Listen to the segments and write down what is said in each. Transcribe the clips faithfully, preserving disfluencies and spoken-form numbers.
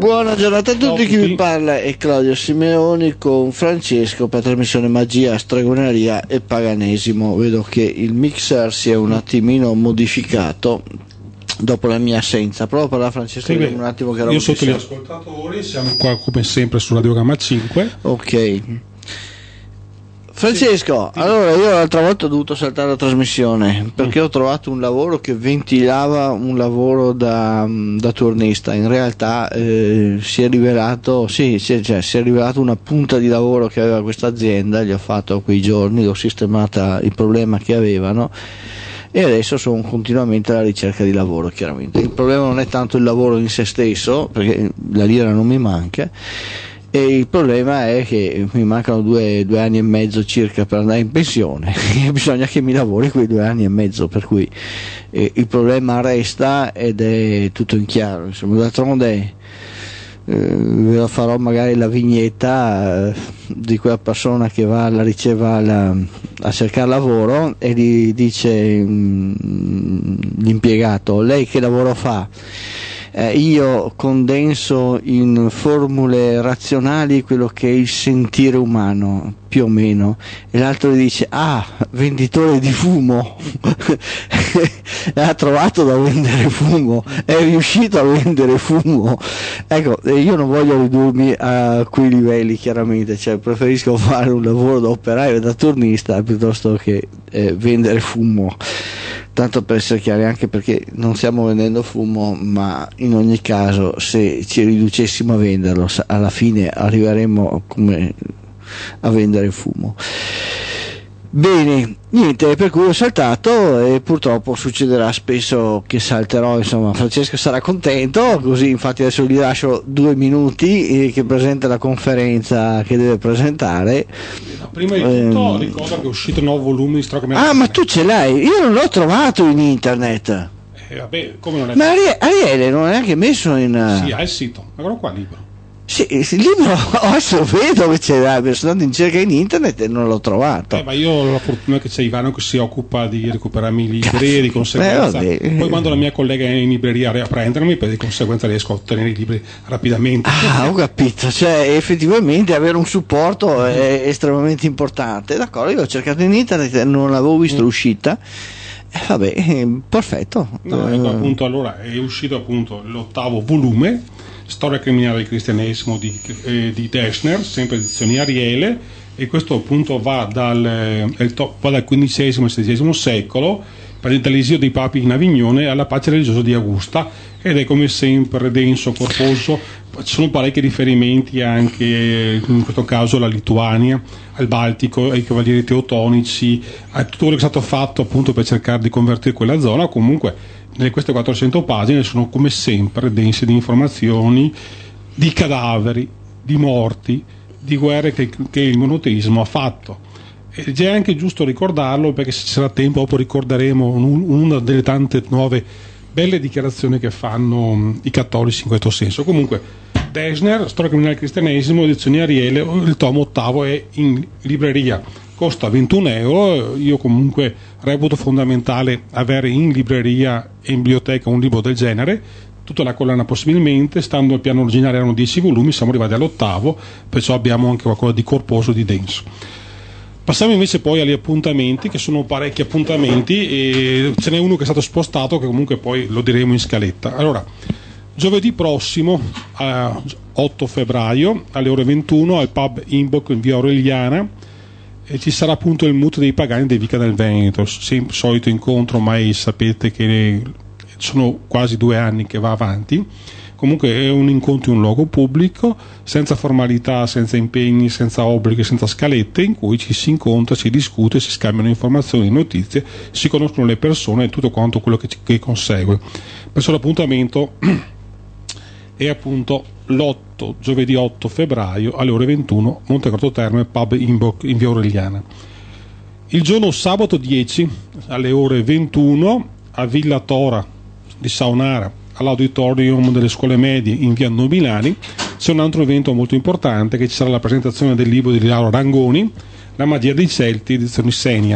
Buona giornata a tutti, chi vi parla è Claudio Simeoni con Francesco per la trasmissione Magia, Stregoneria e Paganesimo. Vedo che il mixer si è un attimino modificato dopo la mia assenza. Provo a parlare a Francesco, sì, un attimo che io sotto gli ascoltatori, siamo qua come sempre su Radio Gamma cinque. Ok. Francesco, sì, allora io l'altra volta ho dovuto saltare la trasmissione perché mm. ho trovato un lavoro che ventilava un lavoro da, da turnista. In realtà eh, si è rivelato sì, cioè, si è rivelato una punta di lavoro che aveva questa azienda. Gli ho fatto quei giorni, ho sistemata il problema che avevano e adesso sono continuamente alla ricerca di lavoro. Chiaramente il problema non è tanto il lavoro in se stesso, perché la lira non mi manca, e il problema è che mi mancano due, due anni e mezzo circa per andare in pensione e bisogna che mi lavori quei due anni e mezzo, per cui eh, il problema resta ed è tutto in chiaro. Insomma, d'altronde eh, ve lo farò magari la vignetta eh, di quella persona che va alla riceva alla, a cercare lavoro e gli dice mh, l'impiegato: lei che lavoro fa? Eh, io condenso in formule razionali quello che è il sentire umano, più o meno. E l'altro gli dice: ah, venditore di fumo. Ha trovato da vendere fumo, è riuscito a vendere fumo. Ecco, io non voglio ridurmi a quei livelli, chiaramente, cioè preferisco fare un lavoro da operaio e da turnista piuttosto che eh, vendere fumo. Tanto per essere chiari, anche perché non stiamo vendendo fumo, ma in ogni caso se ci riducessimo a venderlo alla fine arriveremo come a vendere fumo. Bene, niente, per cui ho saltato e purtroppo succederà spesso che salterò. Insomma, Francesco sarà contento, così infatti adesso gli lascio due minuti che presenta la conferenza che deve presentare. Prima di tutto, eh, ricorda che è uscito un nuovo volume di Stregoneria. Ah, ma tu ce l'hai? Io non l'ho trovato in internet. Eh, vabbè, come non è? Ma Ariele non è neanche messo in... Sì, ha il sito, eccolo qua, libro. Sì, il libro adesso vedo che c'è, sono andato in cerca in internet e non l'ho trovato. Eh, ma io ho la fortuna che c'è Ivano che si occupa di recuperarmi i libri e di conseguenza eh, poi quando la mia collega è in libreria a prendermi, poi di conseguenza riesco a ottenere i libri rapidamente. Ah, ho capito, cioè effettivamente avere un supporto è estremamente importante. D'accordo, io ho cercato in internet e non l'avevo visto mm. l'uscita. Eh, vabbè, perfetto. No, ecco, appunto, allora è uscito appunto l'ottavo volume, Storia criminale del cristianesimo di, eh, di Dessner, sempre edizioni Ariele, e questo appunto va dal, eh, to- va dal quindicesimo al sedicesimo secolo, dall'esilio dei papi in Avignone alla pace religiosa di Augusta, ed è come sempre denso, corposo. Ci sono parecchi riferimenti anche in questo caso alla Lituania, al Baltico, ai cavalieri teutonici, a tutto quello che è stato fatto appunto per cercare di convertire quella zona. Comunque nelle queste quattrocento pagine sono come sempre dense di informazioni, di cadaveri, di morti, di guerre che, che il monoteismo ha fatto. Ed è anche giusto ricordarlo, perché se ci sarà tempo dopo ricorderemo un, una delle tante nuove belle dichiarazioni che fanno i cattolici in questo senso. Comunque Dessner, Storia criminale del cristianesimo, edizioni Ariele, il tomo ottavo è in libreria, costa ventuno euro. Io comunque reputo fondamentale avere in libreria e in biblioteca un libro del genere, tutta la collana possibilmente. Stando al piano originale erano dieci volumi, siamo arrivati all'ottavo, perciò abbiamo anche qualcosa di corposo, di denso. Passiamo invece poi agli appuntamenti, che sono parecchi appuntamenti, e ce n'è uno che è stato spostato, che comunque poi lo diremo in scaletta. Allora, giovedì prossimo, eh, otto febbraio, alle ore ventuno, al pub Inboc in via Aureliana, e ci sarà appunto il Mut dei Pagani dei Vica del Veneto, sempre solito incontro, ormai sapete che sono quasi due anni che va avanti. Comunque è un incontro in un luogo pubblico, senza formalità, senza impegni, senza obblighi, senza scalette, in cui ci si incontra, si discute, si scambiano informazioni, notizie, si conoscono le persone e tutto quanto quello che, ci, che consegue. Perciò l'appuntamento è appunto l'otto, giovedì otto febbraio alle ore ventuno, Montecorto Terme, pub Inboc in via Aureliana. Il giorno sabato dieci alle ore ventuno a Villa Tora di Saonara, all'auditorium delle scuole medie in via Nobilani, c'è un altro evento molto importante, che ci sarà la presentazione del libro di Laura Rangoni, La magia dei Celti, edizioni Senia.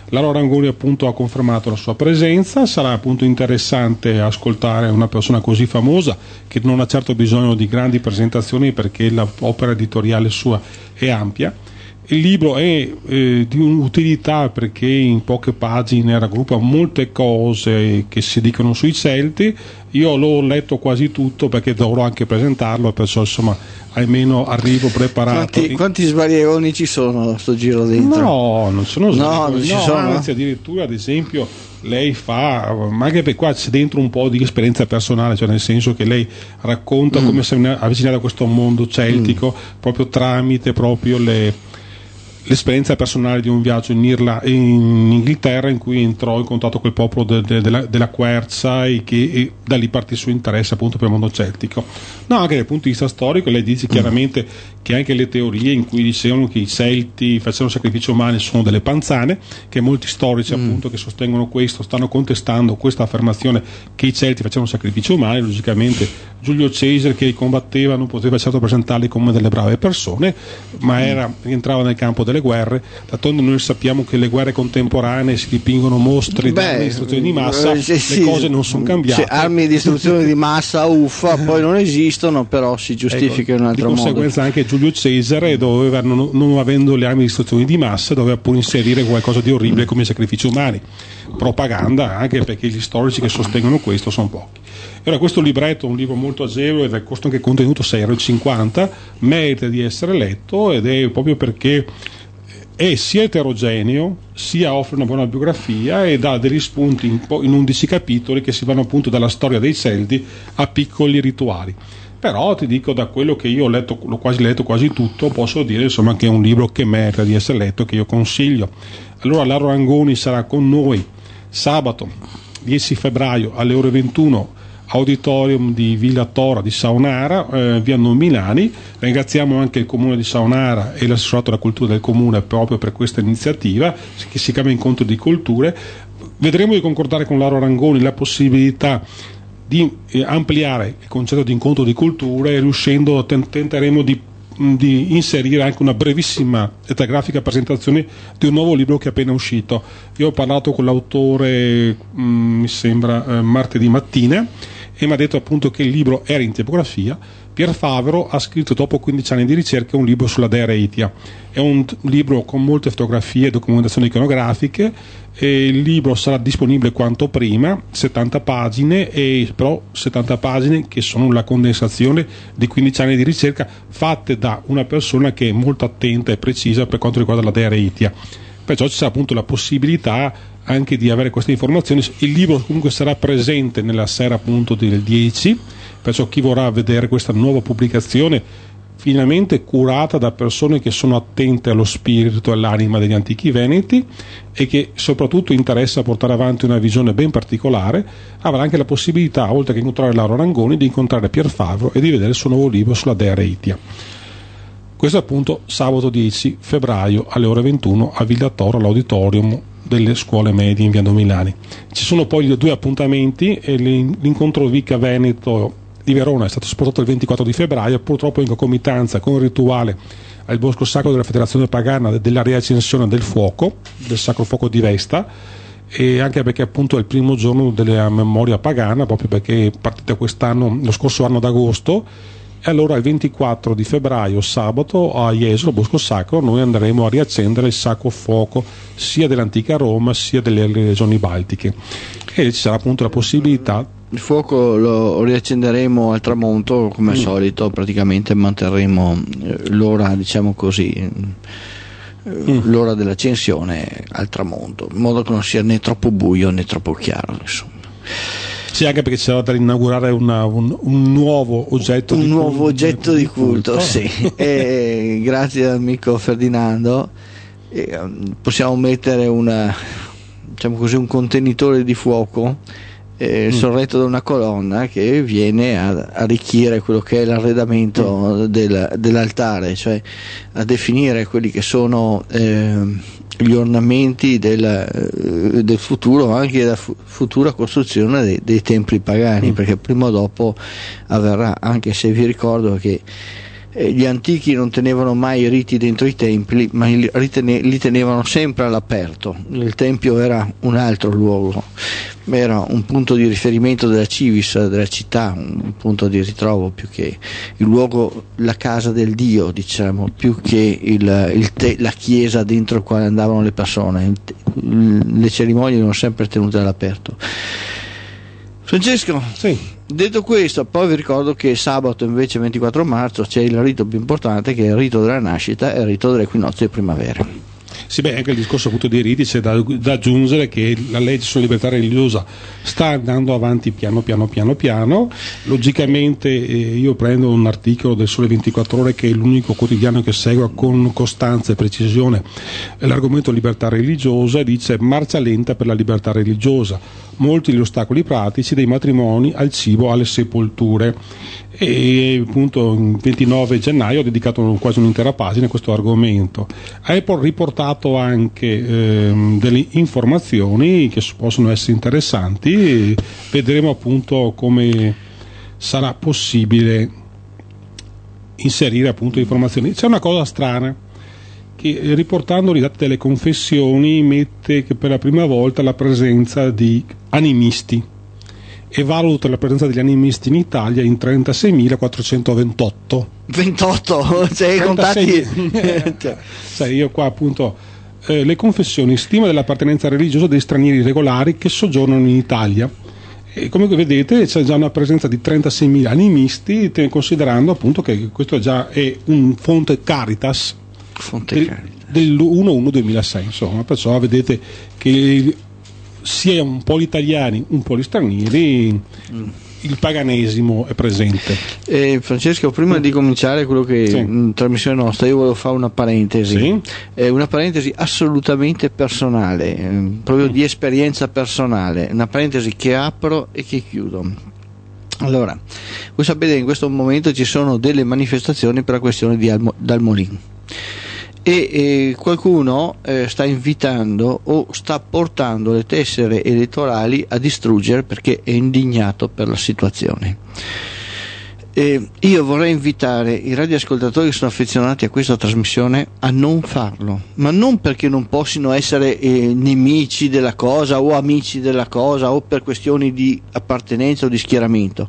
Laura Rangoni appunto ha confermato la sua presenza. Sarà appunto interessante ascoltare una persona così famosa che non ha certo bisogno di grandi presentazioni perché l'opera editoriale sua è ampia. Il libro è eh, di un'utilità perché in poche pagine raggruppa molte cose che si dicono sui Celti. Io l'ho letto quasi tutto perché dovrò anche presentarlo, perciò insomma almeno arrivo preparato. Quanti, quanti sbarioni ci sono a sto giro dentro? No, non sono no, non ci no, sono. Anzi, addirittura ad esempio lei fa, ma anche per qua c'è dentro un po' di esperienza personale, cioè nel senso che lei racconta mm. come si è avvicinata a questo mondo celtico mm. proprio tramite proprio le l'esperienza personale di un viaggio in, Irla, in Inghilterra in cui entrò in contatto col popolo de, de, della, della Quercia e che e da lì partì il suo interesse appunto per il mondo celtico. No, anche dal punto di vista storico lei dice chiaramente che anche le teorie in cui dicevano che i Celti facevano sacrifici umani sono delle panzane, che molti storici mm. appunto che sostengono questo stanno contestando questa affermazione che i Celti facevano sacrifici umani. Logicamente Giulio Cesare, che li combatteva, non poteva certo presentarli come delle brave persone, ma era, entrava nel campo delle guerre. D'altronde noi sappiamo che le guerre contemporanee si dipingono mostri di armi di distruzione di massa, eh, sì, le cose non sono cambiate. Sì, armi di distruzione di massa, uffa, poi non esistono, però si giustifica ecco, in un altro modo. Di conseguenza modo. Anche Giulio Cesare doveva, non, non avendo le armi di distruzione di massa, doveva pure inserire qualcosa di orribile come i sacrifici umani. Propaganda, anche perché gli storici che sostengono questo sono pochi. Ora, questo libretto è un libro molto agevole ed è costa anche contenuto sei euro e cinquanta, merita di essere letto ed è proprio perché è sia eterogeneo, sia offre una buona biografia e dà degli spunti in, in undici capitoli che si vanno appunto dalla storia dei Celti a piccoli rituali. Però ti dico, da quello che io ho letto, l'ho quasi letto quasi tutto, posso dire insomma che è un libro che merita di essere letto, che io consiglio. Allora Laura Rangoni sarà con noi sabato dieci febbraio alle ore ventuno, auditorium di Villa Tora di Saonara, eh, via Non Milani. Ringraziamo anche il comune di Saonara e l'assessorato alla cultura del comune proprio per questa iniziativa che si chiama Incontro di Culture. Vedremo di concordare con Laura Rangoni la possibilità di eh, ampliare il concetto di incontro di culture e riuscendo ten- tenteremo di di inserire anche una brevissima e telegrafica presentazione di un nuovo libro che è appena uscito. Io ho parlato con l'autore mh, mi sembra eh, martedì mattina e mi ha detto appunto che il libro era in tipografia. Pier Favero ha scritto dopo quindici anni di ricerca un libro sulla Dea Reitia. È un t- libro con molte fotografie e documentazioni iconografiche e il libro sarà disponibile quanto prima, settanta pagine, e però settanta pagine che sono la condensazione di quindici anni di ricerca fatte da una persona che è molto attenta e precisa per quanto riguarda la Dea Reitia. Perciò ci sarà appunto la possibilità anche di avere queste informazioni. Il libro comunque sarà presente nella sera appunto del dieci, perciò chi vorrà vedere questa nuova pubblicazione finalmente curata da persone che sono attente allo spirito e all'anima degli antichi veneti e che soprattutto interessa portare avanti una visione ben particolare, avrà anche la possibilità, oltre che incontrare Laura Rangoni, di incontrare Pier Favero e di vedere il suo nuovo libro sulla Dea Reitia. Questo è appunto sabato dieci febbraio alle ore ventuno a Villa Tora, all'auditorium delle scuole medie in via Non Milani. Ci sono poi due appuntamenti e l'incontro Vica Veneto di Verona è stato spostato il ventiquattro di febbraio, purtroppo in concomitanza con il rituale al Bosco Sacro della Federazione Pagana della riaccensione del fuoco, del Sacro Fuoco di Vesta, e anche perché appunto è il primo giorno della memoria pagana, proprio perché è partita quest'anno, lo scorso anno d'agosto. E allora il ventiquattro di febbraio, sabato, a Jesolo, Bosco Sacro, noi andremo a riaccendere il Sacro Fuoco sia dell'antica Roma sia delle regioni baltiche e ci sarà appunto la possibilità. Il fuoco lo riaccenderemo al tramonto come al mm. solito, praticamente manterremo l'ora, diciamo così, mm. l'ora dell'accensione al tramonto, in modo che non sia né troppo buio né troppo chiaro, insomma. Sì, anche perché c'era da inaugurare una, un, un nuovo oggetto un di nuovo culto, oggetto di culto, culto. Sì. E grazie all'amico Ferdinando eh, possiamo mettere una, diciamo così, un contenitore di fuoco eh, mm. sorretto da una colonna che viene a arricchire quello che è l'arredamento mm. del, dell'altare, cioè a definire quelli che sono eh, gli ornamenti del, del futuro, anche della fu- futura costruzione dei, dei templi pagani, mm. perché prima o dopo avverrà, anche se vi ricordo che eh, gli antichi non tenevano mai i riti dentro i templi, ma li, ritene, li tenevano sempre all'aperto. Il tempio era un altro luogo, era un punto di riferimento della civis, della città, un punto di ritrovo più che il luogo, la casa del Dio, diciamo, più che il, il te, la chiesa dentro la quale andavano le persone. Le cerimonie erano sempre tenute all'aperto. Francesco, sì. Detto questo, poi vi ricordo che sabato invece ventiquattro marzo c'è il rito più importante, che è il rito della nascita e il rito dell'equinozio di primavera. Sì, beh, anche il discorso appunto dei riti c'è da, da aggiungere che la legge sulla libertà religiosa sta andando avanti piano piano piano piano. Logicamente eh, io prendo un articolo del Sole ventiquattro Ore, che è l'unico quotidiano che segue con costanza e precisione l'argomento libertà religiosa, e dice: marcia lenta per la libertà religiosa, molti gli ostacoli pratici, dai matrimoni al cibo alle sepolture. E appunto il ventinove gennaio ho dedicato quasi un'intera pagina a questo argomento. Apple riportato anche ehm, delle informazioni che possono essere interessanti, vedremo appunto come sarà possibile inserire appunto informazioni. C'è una cosa strana, che riportando i dati delle confessioni mette che per la prima volta la presenza di animisti, e valuta la presenza degli animisti in Italia in trentaseimilaquattrocentoventotto. ventotto, cioè contati. Sai, io qua appunto eh, le confessioni, stima dell'appartenenza religiosa dei stranieri regolari che soggiornano in Italia. E come vedete c'è già una presenza di trentaseimila animisti, considerando appunto che questo già è un fonte Caritas, fonte del, Caritas. dell'uno uno duemilasei, insomma, perciò vedete che sia un po' gli italiani, un po' gli stranieri, mm. il paganesimo è presente. Eh, Francesco, prima mm. di cominciare quello che sì. in trasmissione nostra, io volevo fare una parentesi, sì. eh, una parentesi assolutamente personale, eh, proprio mm. di esperienza personale, una parentesi che apro e che chiudo. Allora, voi sapete che in questo momento ci sono delle manifestazioni per la questione di Almo- Dalmolin. E eh, qualcuno eh, sta invitando o sta portando le tessere elettorali a distruggere perché è indignato per la situazione. Eh, io vorrei invitare i radioascoltatori che sono affezionati a questa trasmissione a non farlo, ma non perché non possano essere eh, nemici della cosa o amici della cosa o per questioni di appartenenza o di schieramento,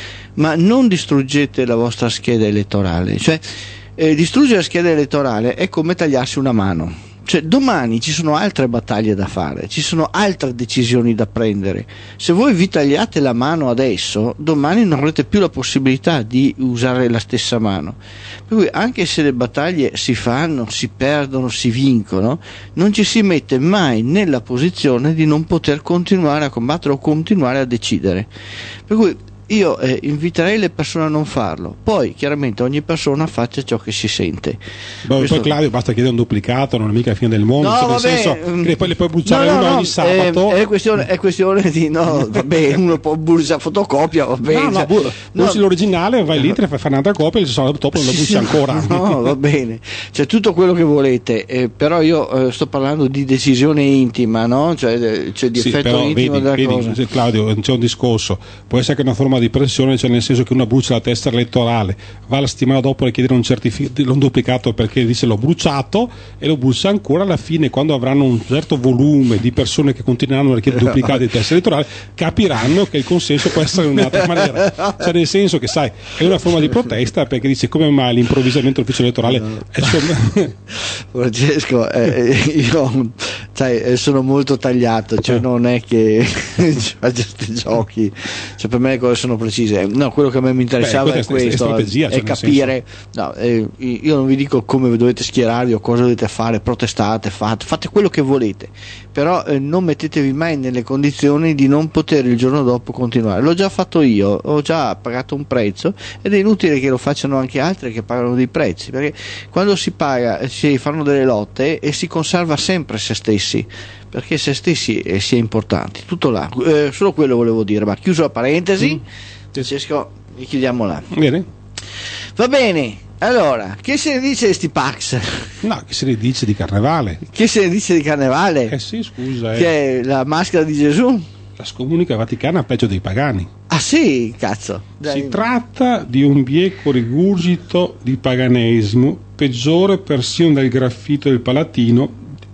ma non distruggete la vostra scheda elettorale. Cioè, Eh, distruggere la scheda elettorale è come tagliarsi una mano. Cioè, domani ci sono altre battaglie da fare, ci sono altre decisioni da prendere. Se voi vi tagliate la mano adesso, domani non avrete più la possibilità di usare la stessa mano. Per cui anche se le battaglie si fanno, si perdono, si vincono, non ci si mette mai nella posizione di non poter continuare a combattere o continuare a decidere. Per cui io eh, inviterei le persone a non farlo, poi chiaramente ogni persona faccia ciò che si sente. Beh, Questo... poi Claudio, basta chiedere un duplicato, non è mica la fine del mondo, no, cioè, nel vabbè, senso che poi le puoi bruciare no, no, uno no, ogni sabato. È, è, questione, è questione di no, vabbè, uno può bruciare fotocopia, va bene. No, no, bu- bruci no. l'originale, vai lì, te ne fai fare un'altra copia e il sabato dopo non lo bruci ancora. No, va bene, c'è tutto quello che volete, eh, però io eh, sto parlando di decisione intima, no? Cioè, cioè di sì, effetto però, intimo vedi, della vedi, cosa. Claudio, c'è un discorso, può essere anche una forma di pressione, cioè nel senso che uno brucia la tessera elettorale, va la settimana dopo a chiedere un certificato, un duplicato perché dice l'ho bruciato, e lo brucia ancora. Alla fine, quando avranno un certo volume di persone che continueranno a richiedere duplicati di tessera elettorale, capiranno che il consenso può essere in un'altra maniera, cioè nel senso che sai, è una forma di protesta, perché dice come mai l'improvvisamente l'ufficio elettorale no. è somma... Francesco, eh, io sai, sono molto tagliato, cioè non è che faccio questi giochi, cioè per me le cose sono precise. No, quello che a me mi interessava Beh, è questo, è, cioè è capire. No, eh, io non vi dico come dovete schierarvi o cosa dovete fare, protestate, fate, fate quello che volete, però eh, non mettetevi mai nelle condizioni di non poter il giorno dopo continuare. L'ho già fatto io, ho già pagato un prezzo ed è inutile che lo facciano anche altri che pagano dei prezzi, perché quando si paga, si fanno delle lotte e si conserva sempre se stessi, perché se stessi eh, si è importanti. Tutto là, eh, solo quello volevo dire, ma chiuso la parentesi, mm. Francesco, e chiudiamo là. Bene. Va bene, allora, che se ne dice di sti Pax? No, che se ne dice di Carnevale? Che se ne dice di Carnevale? Eh sì, scusa. Eh. Che è la maschera di Gesù? La scomunica vaticana peggio dei pagani. Ah sì, cazzo. Dai. Si tratta di un bieco rigurgito di paganesimo, peggiore persino del graffito del Palatino,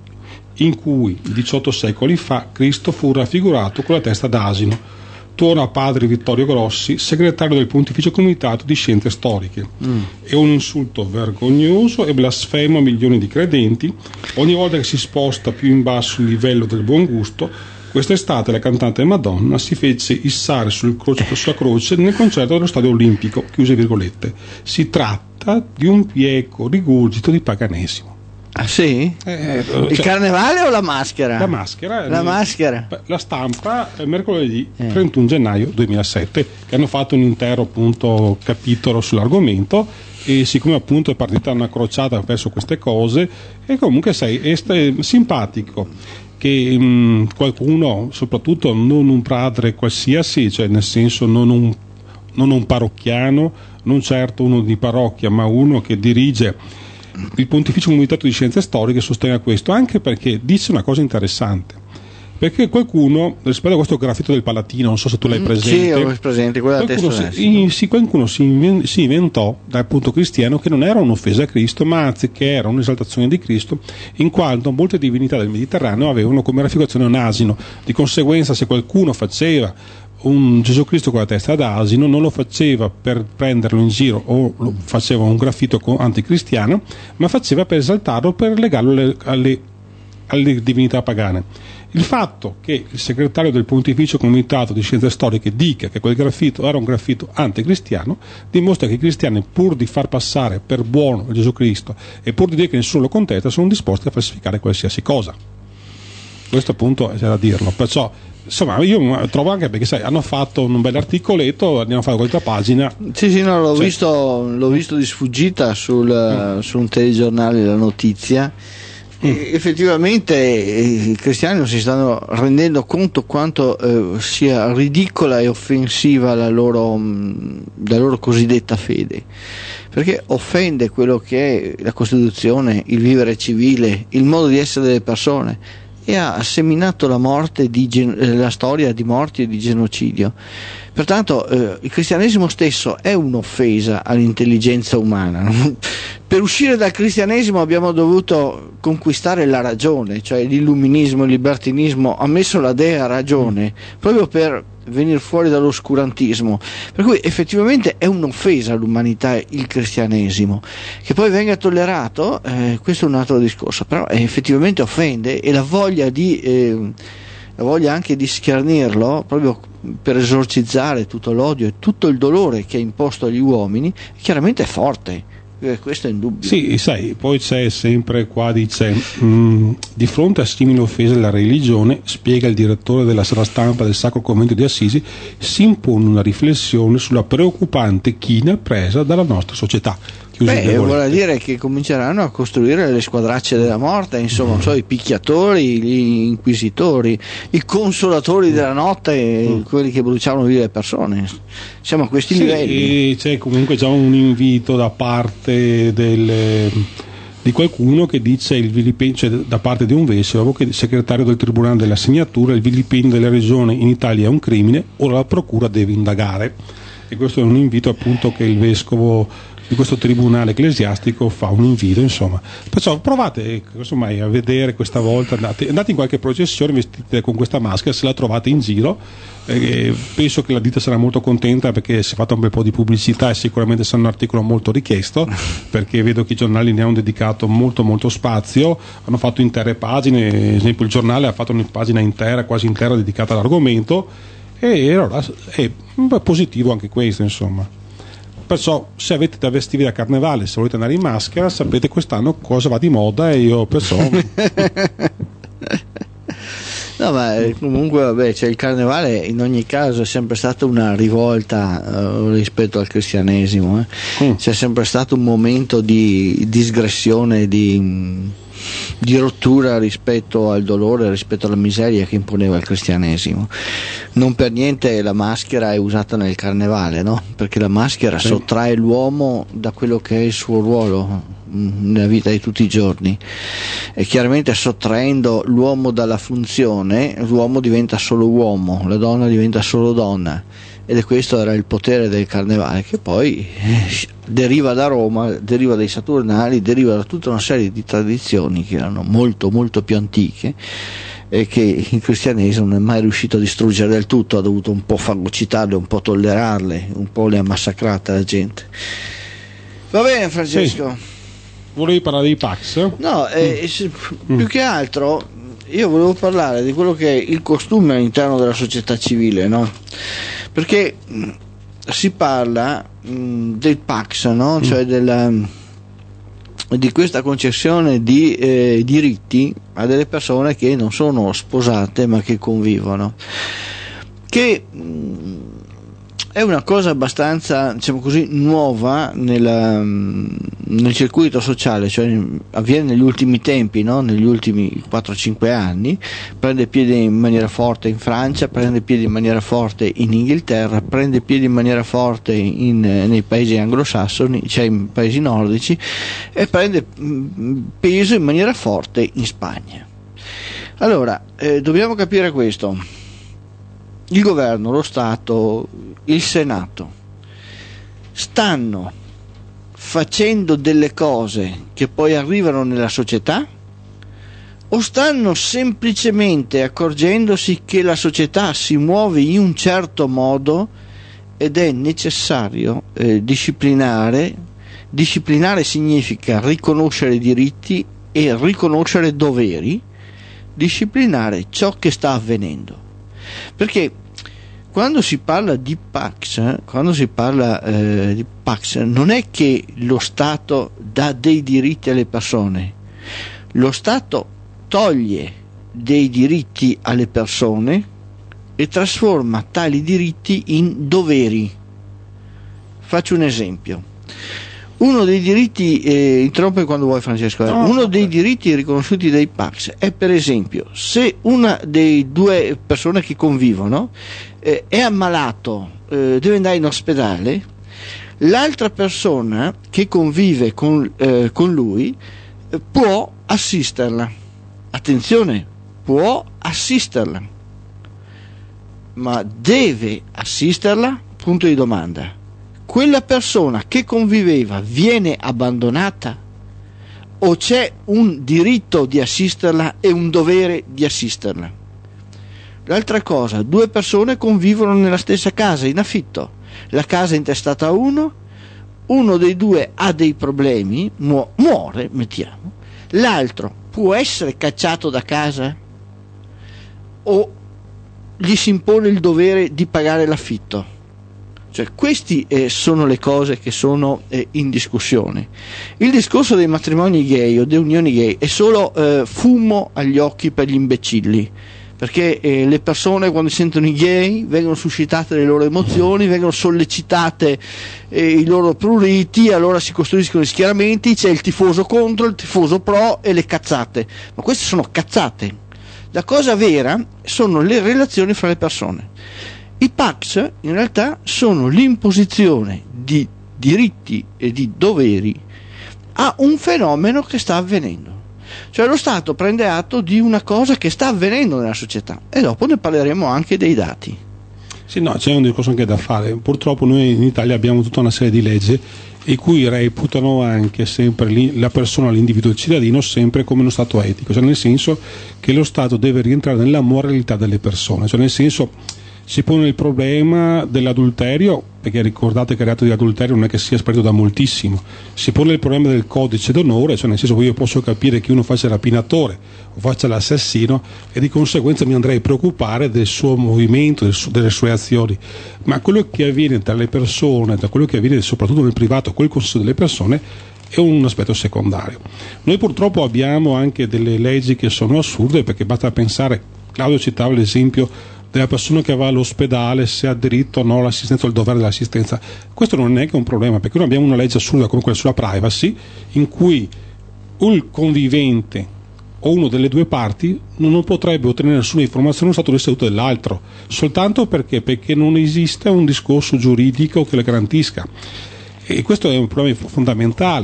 in cui diciotto secoli fa Cristo fu raffigurato con la testa d'asino. Torna padre Vittorio Grossi, segretario del Pontificio Comitato di Scienze Storiche. Mm. È un insulto vergognoso e blasfemo a milioni di credenti. Ogni volta che si sposta più in basso il livello del buon gusto, quest'estate la cantante Madonna si fece issare sul croce, sulla croce nel concerto dello Stadio Olimpico, chiuse virgolette. Si tratta di un bieco rigurgito di paganesimo. Ah sì? Eh, il cioè, carnevale o la maschera? La maschera. La maschera. La stampa eh, mercoledì eh. trentuno gennaio duemilasette, che hanno fatto un intero appunto capitolo sull'argomento, e siccome appunto è partita una crociata verso queste cose, e comunque sai, è, è simpatico che mh, qualcuno, soprattutto non un padre qualsiasi, cioè nel senso non un, non un parrocchiano, non certo uno di parrocchia, ma uno che dirige il Pontificio Comitato di Scienze Storiche, sostenga questo, anche perché dice una cosa interessante, perché qualcuno, rispetto a questo graffito del Palatino, non so se tu l'hai presente, sì, ho presente, quella qualcuno, testa si, sì, qualcuno si, inven- si inventò dal punto cristiano che non era un'offesa a Cristo, ma anzi che era un'esaltazione di Cristo, in quanto molte divinità del Mediterraneo avevano come raffigurazione un asino. Di conseguenza, se qualcuno faceva un Gesù Cristo con la testa d'asino, non lo faceva per prenderlo in giro o lo faceva un graffito anticristiano, ma faceva per esaltarlo, per legarlo alle, alle, alle divinità pagane. Il fatto che il segretario del Pontificio Comitato di Scienze Storiche dica che quel graffito era un graffito anticristiano dimostra che i cristiani, pur di far passare per buono Gesù Cristo e pur di dire che nessuno lo contesta, sono disposti a falsificare qualsiasi cosa. Questo appunto c'è da dirlo. Perciò insomma, io trovo anche perché sai, hanno fatto un bel articoletto, abbiamo fatto questa pagina. Sì, sì, no, l'ho, cioè, visto, l'ho visto di sfuggita sul, mm. su un telegiornale la notizia. Mm. E effettivamente i cristiani non si stanno rendendo conto quanto eh, sia ridicola e offensiva la loro, la loro cosiddetta fede, perché offende quello che è la Costituzione, il vivere civile, il modo di essere delle persone, e ha seminato la morte di gen- la storia di morti e di genocidio. Pertanto eh, il cristianesimo stesso è un'offesa all'intelligenza umana. Per uscire dal cristianesimo abbiamo dovuto conquistare la ragione, cioè l'illuminismo, il libertinismo ha messo la dea ragione proprio per venire fuori dall'oscurantismo, per cui effettivamente è un'offesa all'umanità il cristianesimo. Che poi venga tollerato, eh, questo è un altro discorso, però eh, effettivamente offende, e la voglia di eh, la voglia anche di schernirlo proprio per esorcizzare tutto l'odio e tutto il dolore che è imposto agli uomini chiaramente è forte. Questo è indubbio. Sì, sai, poi c'è sempre qua, dice mh, di fronte a simili offese alla religione, spiega il direttore della sala stampa del Sacro Convento di Assisi, si impone una riflessione sulla preoccupante china presa dalla nostra società. Beh, vuol dire che cominceranno a costruire le squadracce della morte, insomma, mm. so, i picchiatori, gli inquisitori, i consolatori mm. della notte, mm. quelli che bruciavano via le persone. Siamo a questi sì, livelli. C'è comunque già un invito da parte del, di qualcuno che dice il vilipendio, cioè da parte di un vescovo, che è il segretario del Tribunale della Segnatura, il vilipendio della regione in Italia è un crimine, ora la procura deve indagare. E questo è un invito appunto che il vescovo di questo tribunale ecclesiastico fa, un invito, insomma. Perciò provate insomma, a vedere questa volta, andate, andate in qualche processione, vestite con questa maschera, se la trovate in giro, eh, penso che la ditta sarà molto contenta, perché si è fatta un bel po' di pubblicità e sicuramente sarà un articolo molto richiesto, perché vedo che i giornali ne hanno dedicato molto molto spazio, hanno fatto intere pagine, ad esempio il giornale ha fatto una pagina intera, quasi intera, dedicata all'argomento, e allora è positivo anche questo, insomma. Perciò se avete da vestirvi da carnevale, se volete andare in maschera, sapete quest'anno cosa va di moda, e io perciò no, ma comunque vabbè, cioè, il carnevale in ogni caso è sempre stata una rivolta uh, rispetto al cristianesimo, eh. mm. c'è sempre stato un momento di disgressione, di di rottura rispetto al dolore, rispetto alla miseria che imponeva il cristianesimo. Non per niente la maschera è usata nel carnevale, no? Perché la maschera sì. sottrae l'uomo da quello che è il suo ruolo nella vita di tutti i giorni, e chiaramente sottraendo l'uomo dalla funzione, l'uomo diventa solo uomo, la donna diventa solo donna, ed è questo era il potere del carnevale, che poi deriva da Roma, deriva dai Saturnali, deriva da tutta una serie di tradizioni che erano molto molto più antiche e che il cristianesimo non è mai riuscito a distruggere del tutto, ha dovuto un po' fagocitarle, un po' tollerarle, un po' le ha massacrate la gente. Va bene, Francesco? Sì. Volevi parlare dei Pax? No, eh, mm. più che altro io volevo parlare di quello che è il costume all'interno della società civile, no? Perché mh, si parla mh, del Pax, no? Mm. Cioè della, di questa concessione di eh, diritti a delle persone che non sono sposate ma che convivono, che mh, è una cosa abbastanza, diciamo così, nuova nella, nel circuito sociale, cioè avviene negli ultimi tempi, no? Negli ultimi quattro cinque anni, prende piede in maniera forte in Francia, prende piede in maniera forte in Inghilterra, prende piede in maniera forte in, nei paesi anglosassoni, cioè in paesi nordici, e prende peso in maniera forte in Spagna. Allora, eh, dobbiamo capire questo. Il governo, lo Stato, il Senato stanno facendo delle cose che poi arrivano nella società, o stanno semplicemente accorgendosi che la società si muove in un certo modo ed è necessario eh, disciplinare. Disciplinare significa riconoscere diritti e riconoscere doveri, disciplinare ciò che sta avvenendo. Perché quando si parla di Pax, quando si parla eh, di Pax, non è che lo Stato dà dei diritti alle persone, lo Stato toglie dei diritti alle persone e trasforma tali diritti in doveri. Faccio un esempio. Uno dei diritti, eh, interrompe quando vuoi Francesco, eh, no, uno no, dei no. diritti riconosciuti dai Pax è, per esempio, se una dei due persone che convivono eh, è ammalato, eh, deve andare in ospedale, l'altra persona che convive con, eh, con lui eh, può assisterla. Attenzione, può assisterla, ma deve assisterla? Punto di domanda. Quella persona che conviveva viene abbandonata, o c'è un diritto di assisterla e un dovere di assisterla? L'altra cosa, due persone convivono nella stessa casa in affitto, la casa è intestata a uno, uno dei due ha dei problemi, mu- muore, mettiamo, l'altro può essere cacciato da casa o gli si impone il dovere di pagare l'affitto? Cioè, queste eh, sono le cose che sono eh, in discussione. Il discorso dei matrimoni gay o delle unioni gay è solo eh, fumo agli occhi per gli imbecilli, perché eh, le persone quando sentono i gay vengono suscitate le loro emozioni, vengono sollecitate eh, i loro pruriti, allora si costruiscono gli schieramenti, c'è il tifoso contro, il tifoso pro e le cazzate. Ma queste sono cazzate. La cosa vera sono le relazioni fra le persone. I Pax in realtà sono l'imposizione di diritti e di doveri a un fenomeno che sta avvenendo. Cioè lo Stato prende atto di una cosa che sta avvenendo nella società, e dopo ne parleremo anche dei dati. Sì, no, c'è un discorso anche da fare. Purtroppo noi in Italia abbiamo tutta una serie di leggi in cui reputano anche sempre la persona, l'individuo, il cittadino sempre come uno Stato etico, cioè nel senso che lo Stato deve rientrare nella moralità delle persone, cioè nel senso si pone il problema dell'adulterio, perché ricordate che il reato di adulterio non è che sia sparito da moltissimo, si pone il problema del codice d'onore, cioè nel senso che io posso capire che uno faccia il rapinatore o faccia l'assassino e di conseguenza mi andrei a preoccupare del suo movimento, del su, delle sue azioni, ma quello che avviene tra le persone, da quello che avviene soprattutto nel privato col consenso delle persone, è un aspetto secondario. Noi purtroppo abbiamo anche delle leggi che sono assurde, perché basta pensare, Claudio citava l'esempio della persona che va all'ospedale, se ha diritto o no all'assistenza o il dovere dell'assistenza. Questo non è che un problema, perché noi abbiamo una legge assurda come quella sulla privacy, in cui il convivente o uno delle due parti non potrebbe ottenere nessuna informazione sullo stato di salute dell'altro, soltanto perché, perché non esiste un discorso giuridico che le garantisca. E questo è un problema fondamentale.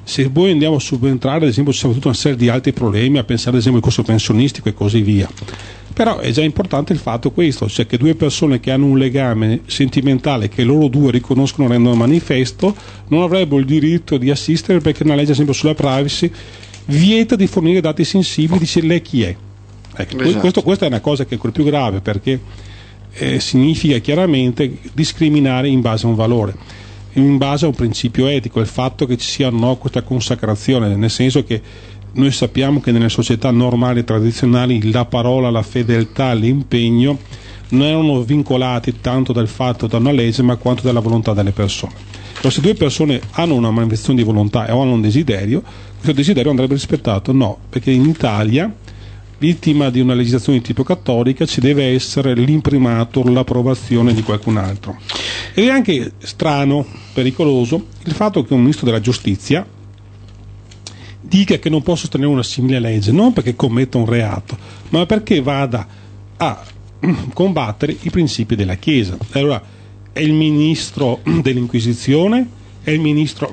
Se poi andiamo a subentrare, ad esempio, ci sono tutta una serie di altri problemi, a pensare ad esempio al corso pensionistico e così via. Però è già importante il fatto questo, cioè che due persone che hanno un legame sentimentale che loro due riconoscono e rendono manifesto non avrebbero il diritto di assistere, perché una legge, ad esempio, sulla privacy vieta di fornire dati sensibili, dice lei chi è. Ecco, esatto. questo, questa è una cosa che è ancora più grave, perché eh, significa chiaramente discriminare in base a un valore, in base a un principio etico, il fatto che ci sia no, questa consacrazione, nel senso che noi sappiamo che nelle società normali e tradizionali la parola, la fedeltà, l'impegno non erano vincolati tanto dal fatto da una legge ma quanto dalla volontà delle persone. Però se due persone hanno una manifestazione di volontà o hanno un desiderio, questo desiderio andrebbe rispettato? No, perché in Italia, vittima di una legislazione di tipo cattolica, ci deve essere l'imprimato, l'approvazione di qualcun altro. Ed è anche strano, pericoloso, il fatto che un ministro della giustizia dica che non può sostenere una simile legge, non perché commetta un reato, ma perché vada a combattere i principi della Chiesa. Allora, è il ministro dell'Inquisizione? È il ministro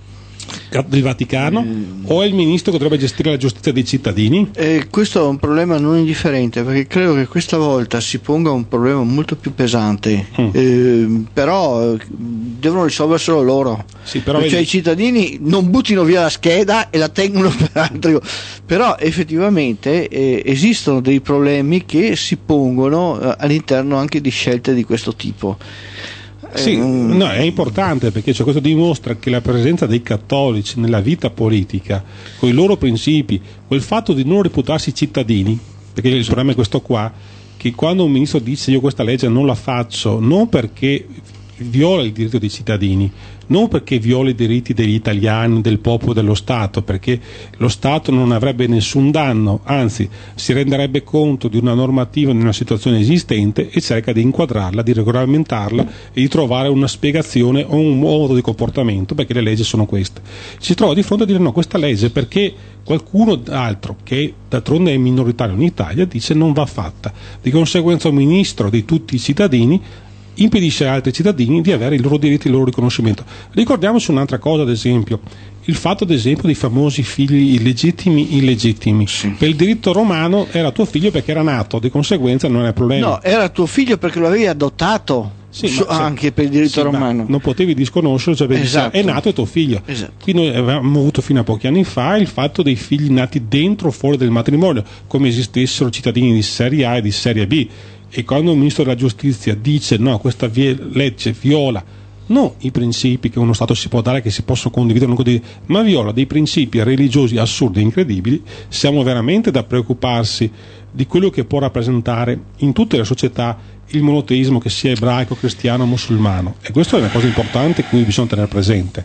del Vaticano? Mm. O è il ministro che dovrebbe gestire la giustizia dei cittadini? Eh, questo è un problema non indifferente, perché credo che questa volta si ponga un problema molto più pesante, mm. eh, però devono risolverselo loro. Sì, però cioè vedi... i cittadini non buttino via la scheda e la tengono per altri, però effettivamente eh, esistono dei problemi che si pongono eh, all'interno anche di scelte di questo tipo. Sì, no, è importante, perché cioè, questo dimostra che la presenza dei cattolici nella vita politica, con i loro principi, quel fatto di non reputarsi cittadini, perché il problema è questo qua, che quando un ministro dice io questa legge non la faccio, non perché viola il diritto dei cittadini, non perché viola i diritti degli italiani, del popolo, dello Stato, perché lo Stato non avrebbe nessun danno, anzi si renderebbe conto di una normativa in una situazione esistente e cerca di inquadrarla, di regolamentarla e di trovare una spiegazione o un modo di comportamento, perché le leggi sono queste. Si trova di fronte a dire no, questa legge perché qualcuno altro, che d'altronde è minoritario in Italia, dice non va fatta. Di conseguenza un ministro di tutti i cittadini impedisce agli altri cittadini di avere i loro diritti e il loro riconoscimento. Ricordiamoci un'altra cosa, ad esempio, il fatto ad esempio dei famosi figli illegittimi illegittimi. Sì. Per il diritto romano era tuo figlio perché era nato, di conseguenza non è problema. No, era tuo figlio perché lo avevi adottato. Sì, so, ma, anche sì, per il diritto sì, romano non potevi disconoscerlo, cioè esatto. È nato è tuo figlio. Esatto. Qui noi avevamo avuto fino a pochi anni fa il fatto dei figli nati dentro o fuori del matrimonio, come esistessero cittadini di serie A e di serie B. E quando un ministro della giustizia dice no, questa vie- legge viola non i principi che uno Stato si può dare, che si possono condividere, non condividere, ma viola dei principi religiosi assurdi e incredibili, siamo veramente da preoccuparsi di quello che può rappresentare in tutte le società il monoteismo, che sia ebraico, cristiano, musulmano. E questa è una cosa importante cui bisogna tenere presente.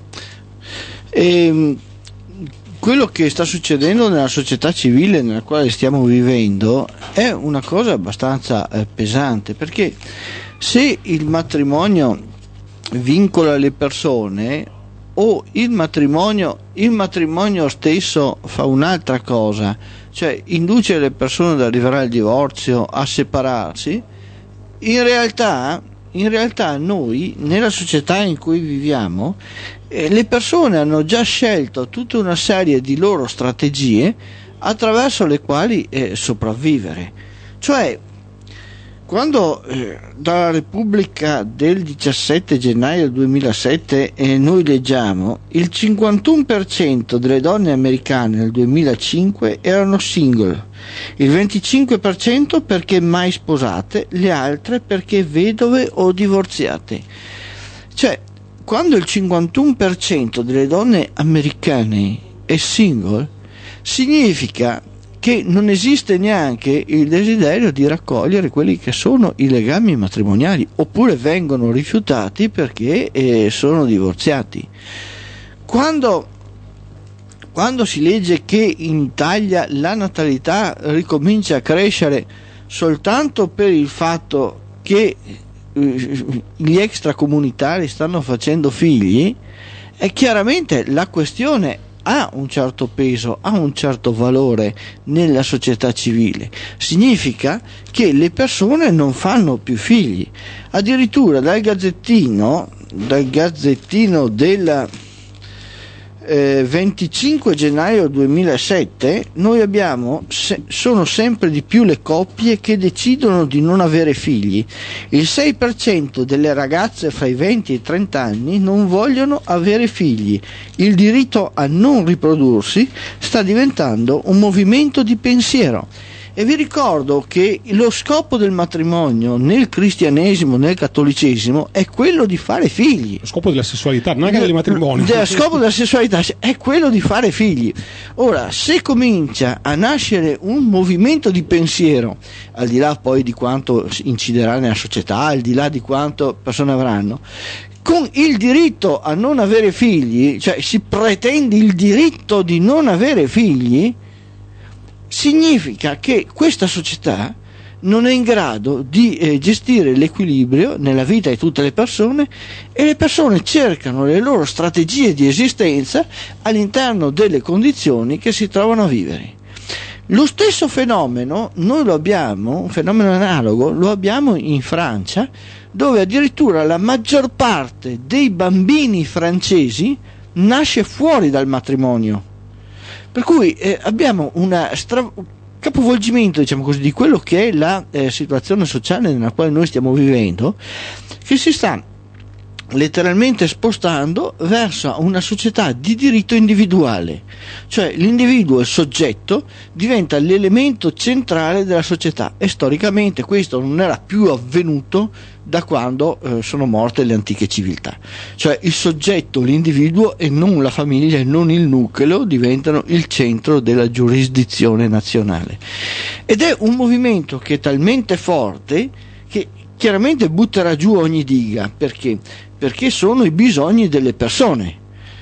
E quello che sta succedendo nella società civile nella quale stiamo vivendo è una cosa abbastanza eh, pesante, perché se il matrimonio vincola le persone o il matrimonio, il matrimonio stesso fa un'altra cosa, cioè induce le persone ad arrivare al divorzio, a separarsi, in realtà, in realtà noi nella società in cui viviamo eh, le persone hanno già scelto tutta una serie di loro strategie attraverso le quali eh, sopravvivere. Cioè, quando eh, dalla Repubblica del diciassette gennaio duemilasette eh, noi leggiamo il cinquantuno per cento delle donne americane nel duemilacinque erano single, il venticinque per cento perché mai sposate, le altre perché vedove o divorziate. Cioè, quando il cinquantuno per cento delle donne americane è single, significa che non esiste neanche il desiderio di raccogliere quelli che sono i legami matrimoniali, oppure vengono rifiutati perché eh, sono divorziati. Quando, quando si legge che in Italia la natalità ricomincia a crescere soltanto per il fatto che eh, gli extracomunitari stanno facendo figli, è chiaramente la questione ha un certo peso, ha un certo valore nella società civile. Significa che le persone non fanno più figli. Addirittura dal gazzettino, dal gazzettino della, eh, venticinque gennaio duemilasette, noi abbiamo se, sono sempre di più le coppie che decidono di non avere figli. Il sei per cento delle ragazze fra i venti e i trenta anni non vogliono avere figli. Il diritto a non riprodursi sta diventando un movimento di pensiero. E vi ricordo che lo scopo del matrimonio nel cristianesimo, nel cattolicesimo, è quello di fare figli. Lo scopo della sessualità, non anche del matrimonio. Lo scopo della sessualità è quello di fare figli. Ora, se comincia a nascere un movimento di pensiero, al di là poi di quanto inciderà nella società, al di là di quanto persone avranno, con il diritto a non avere figli, cioè si pretende il diritto di non avere figli, significa che questa società non è in grado di eh, gestire l'equilibrio nella vita di tutte le persone, e le persone cercano le loro strategie di esistenza all'interno delle condizioni che si trovano a vivere. Lo stesso fenomeno noi lo abbiamo, un fenomeno analogo, lo abbiamo in Francia, dove addirittura la maggior parte dei bambini francesi nasce fuori dal matrimonio. Per cui eh, abbiamo un stra- capovolgimento, diciamo così, di quello che è la eh, situazione sociale nella quale noi stiamo vivendo, che si sta letteralmente spostando verso una società di diritto individuale, cioè l'individuo, il soggetto, diventa l'elemento centrale della società, e storicamente questo non era più avvenuto da quando eh, sono morte le antiche civiltà, cioè il soggetto, l'individuo e non la famiglia e non il nucleo diventano il centro della giurisdizione nazionale, ed è un movimento che è talmente forte che chiaramente butterà giù ogni diga. Perché? Perché sono i bisogni delle persone.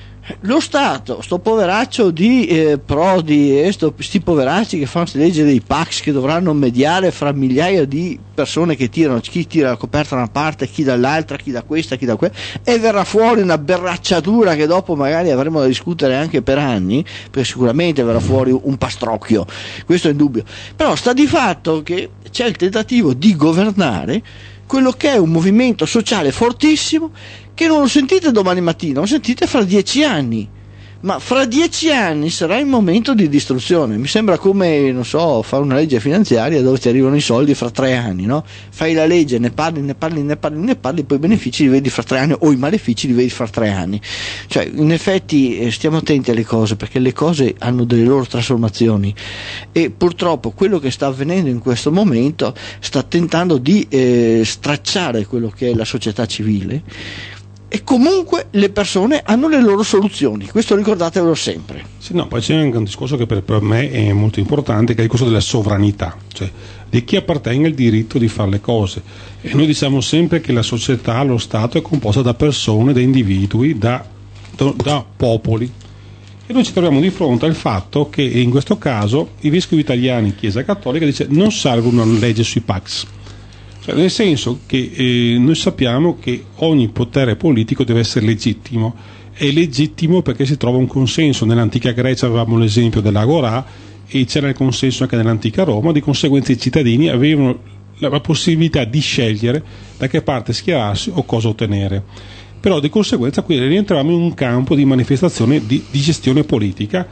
Lo Stato, sto poveraccio di eh, Prodi e sto, sti poveracci che fanno queste leggi dei P A C S che dovranno mediare fra migliaia di persone che tirano, chi tira la coperta da una parte, chi dall'altra, chi da questa, chi da quella, e verrà fuori una berracciatura che dopo magari avremo da discutere anche per anni, perché sicuramente verrà fuori un pastrocchio, questo è indubbio. Però sta di fatto che c'è il tentativo di governare quello che è un movimento sociale fortissimo, che non lo sentite domani mattina, lo sentite fra dieci anni, ma fra dieci anni sarà il momento di distruzione. Mi sembra come, non so, fare una legge finanziaria dove ti arrivano i soldi fra tre anni, no? Fai la legge, ne parli, ne parli, ne parli, ne parli, poi i benefici li vedi fra tre anni, o i malefici li vedi fra tre anni. Cioè, in effetti, eh, stiamo attenti alle cose, perché le cose hanno delle loro trasformazioni, e purtroppo quello che sta avvenendo in questo momento sta tentando di eh, stracciare quello che è la società civile. E comunque le persone hanno le loro soluzioni, questo ricordatevelo sempre. Sì, no, poi c'è anche un discorso che per, per me è molto importante, che è il discorso della sovranità, cioè di chi appartiene il diritto di fare le cose. E noi diciamo sempre che la società, lo Stato, è composta da persone, da individui, da, da, da popoli. E noi ci troviamo di fronte al fatto che in questo caso i vescovi italiani, Chiesa Cattolica, dice non serve una legge sui P A C S. Nel senso che eh, noi sappiamo che ogni potere politico deve essere legittimo, è legittimo perché si trova un consenso. Nell'antica Grecia avevamo l'esempio dell'Agorà e c'era il consenso anche nell'antica Roma, di conseguenza i cittadini avevano la, la possibilità di scegliere da che parte schierarsi o cosa ottenere. Però di conseguenza qui rientravamo in un campo di manifestazione di, di gestione politica.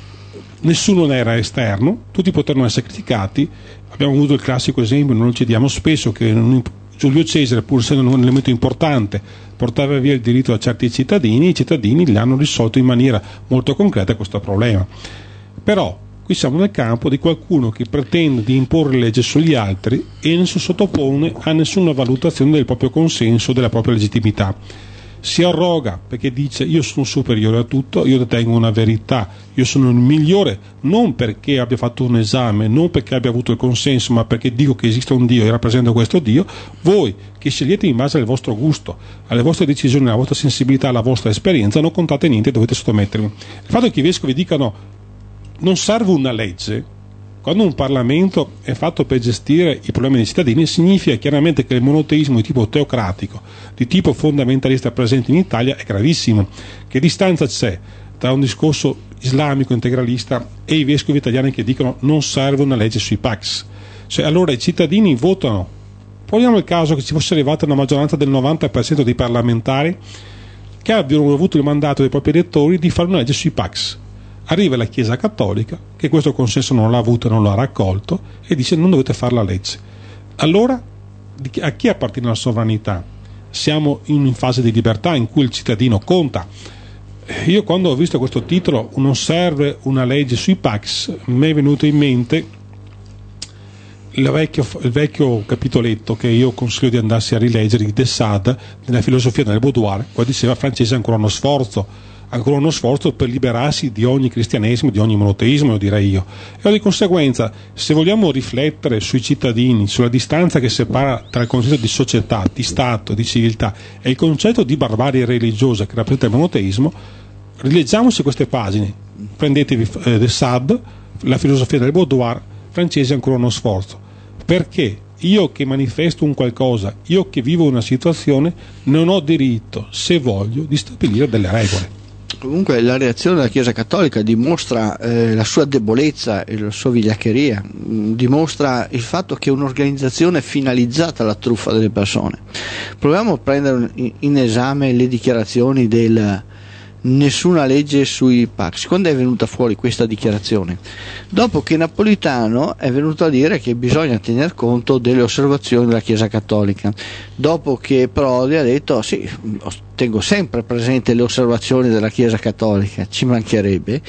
Nessuno ne era esterno, tutti poterono essere criticati. Abbiamo avuto il classico esempio, non lo citiamo spesso, che Giulio Cesare, pur essendo un elemento importante, portava via il diritto a certi cittadini, e i cittadini gli hanno risolto in maniera molto concreta questo problema. Però qui siamo nel campo di qualcuno che pretende di imporre legge sugli altri e non si sottopone a nessuna valutazione del proprio consenso, della propria legittimità. Si arroga perché dice io sono superiore a tutto, io detengo una verità, io sono il migliore, non perché abbia fatto un esame, non perché abbia avuto il consenso, ma perché dico che esiste un Dio e rappresento questo Dio. Voi che scegliete in base al vostro gusto, alle vostre decisioni, alla vostra sensibilità, alla vostra esperienza, non contate niente, dovete sottomettervi. Il fatto che i vescovi dicano non serve una legge, quando un Parlamento è fatto per gestire i problemi dei cittadini, significa chiaramente che il monoteismo di tipo teocratico, di tipo fondamentalista presente in Italia è gravissimo. Che distanza c'è tra un discorso islamico integralista e i vescovi italiani che dicono non serve una legge sui P A C S? Cioè, allora i cittadini votano. Poniamo il caso che ci fosse arrivata una maggioranza del novanta per cento dei parlamentari che abbiano avuto il mandato dei propri elettori di fare una legge sui Pacs. Arriva la Chiesa Cattolica, che questo consenso non l'ha avuto e non l'ha raccolto, e dice non dovete fare la legge. Allora, a chi appartiene la sovranità? Siamo in fase di libertà in cui il cittadino conta. Io quando ho visto questo titolo, non serve una legge sui Pacs, mi è venuto in mente il vecchio, il vecchio capitoletto che io consiglio di andarsi a rileggere di de Sade nella filosofia del boudoir, qua diceva francese ancora uno sforzo ancora uno sforzo per liberarsi di ogni cristianesimo, di ogni monoteismo, lo direi io. E di conseguenza, se vogliamo riflettere sui cittadini, sulla distanza che separa tra il concetto di società, di Stato, di civiltà e il concetto di barbarie religiosa che rappresenta il monoteismo, rileggiamoci queste pagine, prendetevi eh, de Sade, la filosofia del boudoir, francese ancora uno sforzo. Perché io che manifesto un qualcosa, io che vivo una situazione, non ho diritto, se voglio, di stabilire delle regole. Comunque la reazione della Chiesa Cattolica dimostra eh, la sua debolezza e la sua vigliaccheria, mh, dimostra il fatto che è un'organizzazione finalizzata alla truffa delle persone. Proviamo a prendere in, in esame le dichiarazioni del nessuna legge sui Pacs. Quando è venuta fuori questa dichiarazione? Dopo che Napolitano è venuto a dire che bisogna tener conto delle osservazioni della Chiesa Cattolica, dopo che Prodi ha detto sì, tengo sempre presente le osservazioni della Chiesa Cattolica, ci mancherebbe.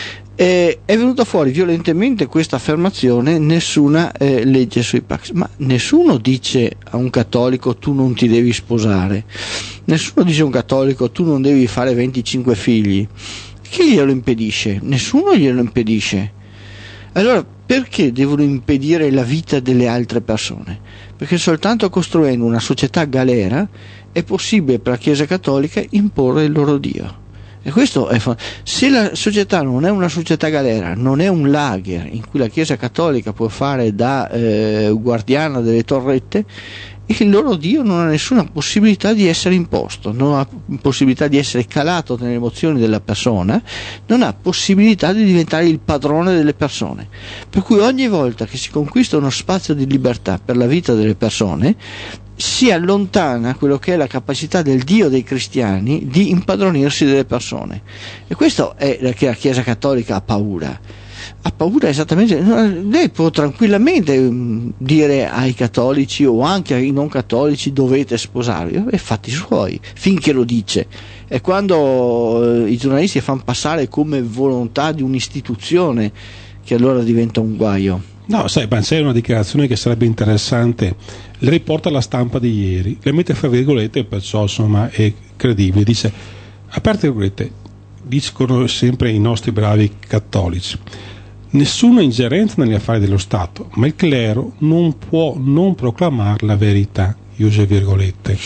E è venuta fuori violentemente questa affermazione: nessuna eh, legge sui Pacs. Ma nessuno dice a un cattolico tu non ti devi sposare, nessuno dice a un cattolico tu non devi fare venticinque figli. Chi glielo impedisce? Nessuno glielo impedisce. Allora perché devono impedire la vita delle altre persone? Perché soltanto costruendo una società galera è possibile per la Chiesa Cattolica imporre il loro Dio. E questo è fa- se la società non è una società galera, non è un lager in cui la Chiesa Cattolica può fare da eh, guardiana delle torrette, il loro Dio non ha nessuna possibilità di essere imposto, non ha possibilità di essere calato nelle emozioni della persona, non ha possibilità di diventare il padrone delle persone. Per cui ogni volta che si conquista uno spazio di libertà per la vita delle persone, si allontana quello che è la capacità del Dio dei cristiani di impadronirsi delle persone. E questo è che la Chiesa Cattolica ha paura. Ha paura esattamente. Lei può tranquillamente dire ai cattolici o anche ai non cattolici dovete sposarvi, e fatti suoi, finché lo dice. E quando i giornalisti fanno passare come volontà di un'istituzione, che allora diventa un guaio. No, sai, ma c'è una dichiarazione che sarebbe interessante, le riporta la Stampa di ieri, le mette fra virgolette, perciò insomma è credibile, dice, aperte virgolette, dicono sempre i nostri bravi cattolici, nessuna ingerenza negli affari dello Stato, ma il clero non può non proclamare la verità, chiuse virgolette.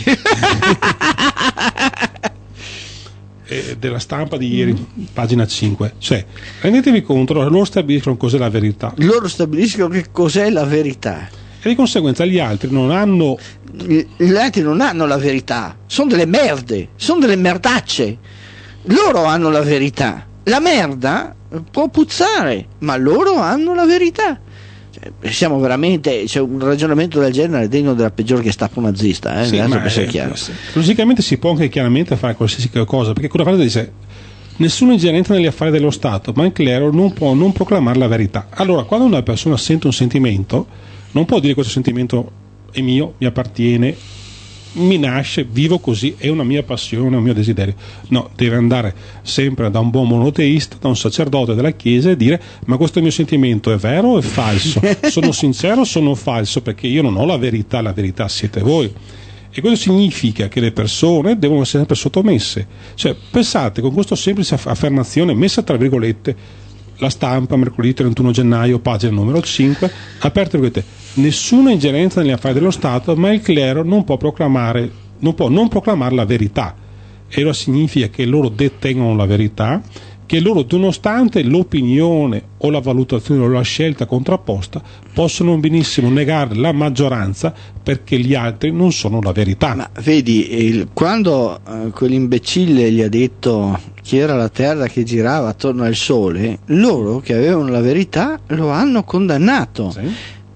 Della Stampa di ieri, mm. pagina cinque. Cioè, rendetevi conto, loro stabiliscono cos'è la verità. Loro stabiliscono che cos'è la verità. E di conseguenza gli altri non hanno. Gli altri non hanno la verità, sono delle merde, sono delle merdacce. Loro hanno la verità. La merda può puzzare, ma loro hanno la verità. Siamo veramente, c'è un ragionamento del genere degno della peggior Gestapo nazista, eh? Sì, ma per essere chiaro. Logicamente si può anche chiaramente fare qualsiasi cosa, perché quella frase dice nessuno ingerenza negli affari dello Stato, ma il clero non può non proclamare la verità. Allora, quando una persona sente un sentimento, non può dire questo sentimento è mio, mi appartiene, mi nasce, vivo così, è una mia passione, un mio desiderio. No, deve andare sempre da un buon monoteista, da un sacerdote della Chiesa e dire ma questo mio sentimento è vero o è falso? Sono sincero o sono falso? Perché io non ho la verità, la verità siete voi. E questo significa che le persone devono essere sempre sottomesse. Cioè, pensate, con questa semplice affermazione messa tra virgolette, la Stampa, mercoledì trentuno gennaio, pagina numero cinque, aperte virgolette, nessuna ingerenza negli affari dello Stato, ma il clero non può proclamare, non può non proclamare la verità. E allora significa che loro detengono la verità, che loro, nonostante l'opinione o la valutazione o la scelta contrapposta, possono benissimo negare la maggioranza perché gli altri non sono la verità. Ma vedi, il, quando uh, quell'imbecille gli ha detto che era la terra che girava attorno al sole, loro che avevano la verità lo hanno condannato. Sì.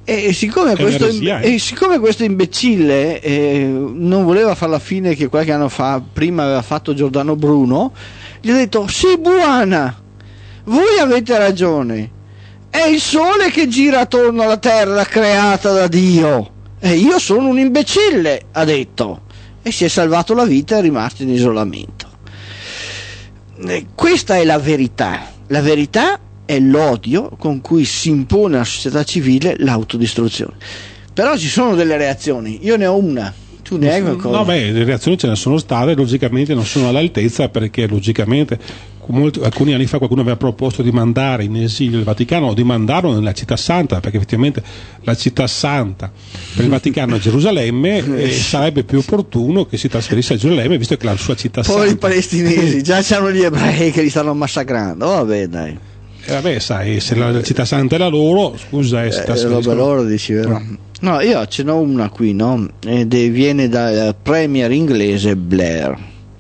E siccome, questo, eresia, eh. e siccome questo imbecille eh, non voleva fare la fine che qualche anno fa prima aveva fatto Giordano Bruno, gli ha detto: sì, buona, voi avete ragione, è il sole che gira attorno alla terra creata da Dio e io sono un imbecille, ha detto, e si è salvato la vita e è rimasto in isolamento. Eh, questa è la verità. La verità è l'odio con cui si impone alla società civile l'autodistruzione. Però ci sono delle reazioni, io ne ho una, tu ne hai qualcosa? No, beh, le reazioni ce ne sono state, logicamente non sono all'altezza, perché logicamente molti, alcuni anni fa qualcuno aveva proposto di mandare in esilio il Vaticano o di mandarlo nella città santa, perché effettivamente la città santa per il Vaticano è Gerusalemme e sarebbe più opportuno che si trasferisse a Gerusalemme, visto che la sua città Poi santa. Poi i palestinesi, già c'hanno gli ebrei che li stanno massacrando, vabbè dai. Eh, vabbè, sai, se la città santa è la loro, scusa, eh, si trasferiscono. Eh, loro dici, vero? No, io ce n'ho una qui, no? Ed è, viene dal premier inglese Blair.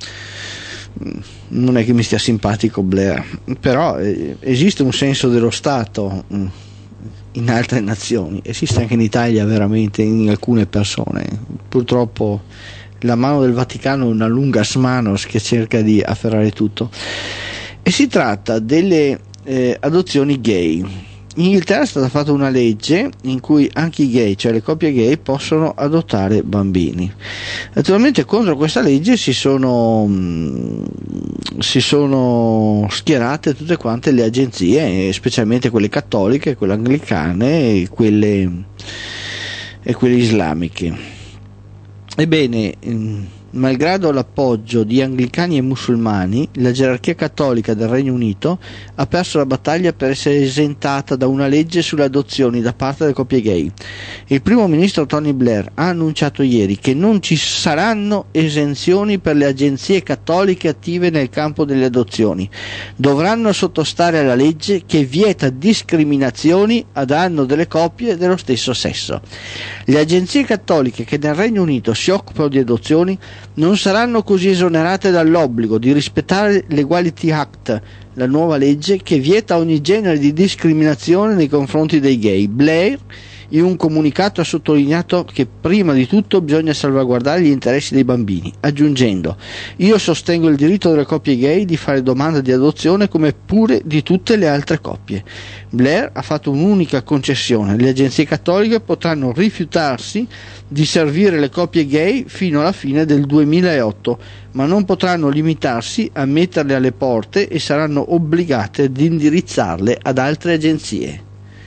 Non è che mi stia simpatico Blair, però eh, esiste un senso dello Stato mh, in altre nazioni, esiste anche in Italia veramente in alcune persone. Purtroppo la mano del Vaticano è una lunga manos che cerca di afferrare tutto, e si tratta delle Eh, adozioni gay. In Inghilterra è stata fatta una legge in cui anche i gay, cioè le coppie gay, possono adottare bambini. Naturalmente contro questa legge si sono mh, si sono schierate tutte quante le agenzie, specialmente quelle cattoliche, quelle anglicane e quelle e quelle islamiche. Ebbene, mh, malgrado l'appoggio di anglicani e musulmani, la gerarchia cattolica del Regno Unito ha perso la battaglia per essere esentata da una legge sulle adozioni da parte delle coppie gay. Il primo ministro Tony Blair ha annunciato ieri che non ci saranno esenzioni per le agenzie cattoliche attive nel campo delle adozioni. Dovranno sottostare alla legge che vieta discriminazioni a danno delle coppie dello stesso sesso. Le agenzie cattoliche che nel Regno Unito si occupano di adozioni non saranno così esonerate dall'obbligo di rispettare l'Equality Act, la nuova legge che vieta ogni genere di discriminazione nei confronti dei gay. Blair in un comunicato ha sottolineato che prima di tutto bisogna salvaguardare gli interessi dei bambini, aggiungendo: io sostengo il diritto delle coppie gay di fare domanda di adozione come pure di tutte le altre coppie. Blair ha fatto un'unica concessione: le agenzie cattoliche potranno rifiutarsi di servire le coppie gay fino alla fine del duemilaotto, ma non potranno limitarsi a metterle alle porte e saranno obbligate ad indirizzarle ad altre agenzie.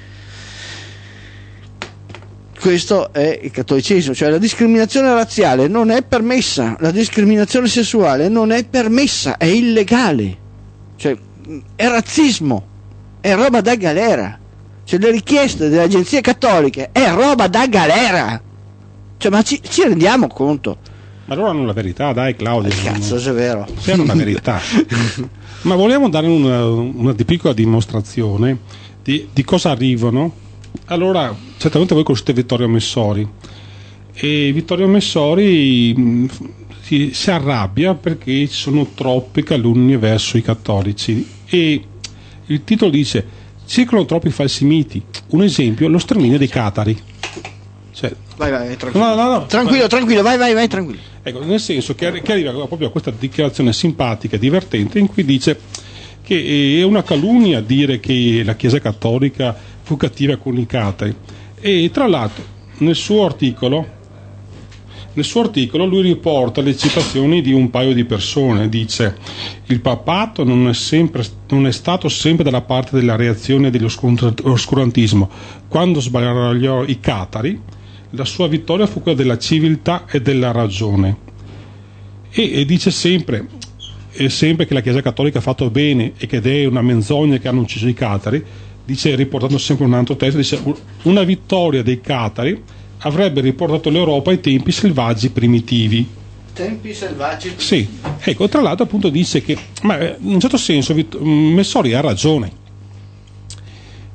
Questo è il cattolicesimo, cioè la discriminazione razziale non è permessa, la discriminazione sessuale non è permessa, è illegale, cioè è razzismo, è roba da galera, cioè le richieste delle agenzie cattoliche è roba da galera, cioè ma ci, ci rendiamo conto? Ma allora non la verità, dai Claudio. Eh, cazzo, se è vero. Se è una verità. Ma vogliamo dare una, una piccola dimostrazione di, di cosa arrivano. Allora, certamente voi conoscete Vittorio Messori, e Vittorio Messori mh, si, si arrabbia perché ci sono troppi calunni verso i cattolici, e il titolo dice: circolano troppi falsi miti, un esempio lo sterminio dei catari. Cioè, vai vai tranquillo, no, no, no, tranquillo, tranquillo, vai vai vai tranquillo. Ecco, nel senso che, che arriva proprio a questa dichiarazione simpatica e divertente in cui dice che è una calunnia dire che la Chiesa Cattolica fu cattiva con i catari, e tra l'altro nel suo articolo nel suo articolo lui riporta le citazioni di un paio di persone. Dice: il papato non è, sempre, non è stato sempre dalla parte della reazione dell'oscurantismo. Quando sbagliò i catari, la sua vittoria fu quella della civiltà e della ragione, e, e dice sempre e sempre che la Chiesa Cattolica ha fatto bene e che è una menzogna che hanno ucciso i catari. Dice, riportando sempre un altro testo, dice: una vittoria dei catari avrebbe riportato l'Europa ai tempi selvaggi primitivi. Tempi selvaggi? Sì, ecco, tra l'altro appunto dice che, ma in un certo senso Messori ha ragione.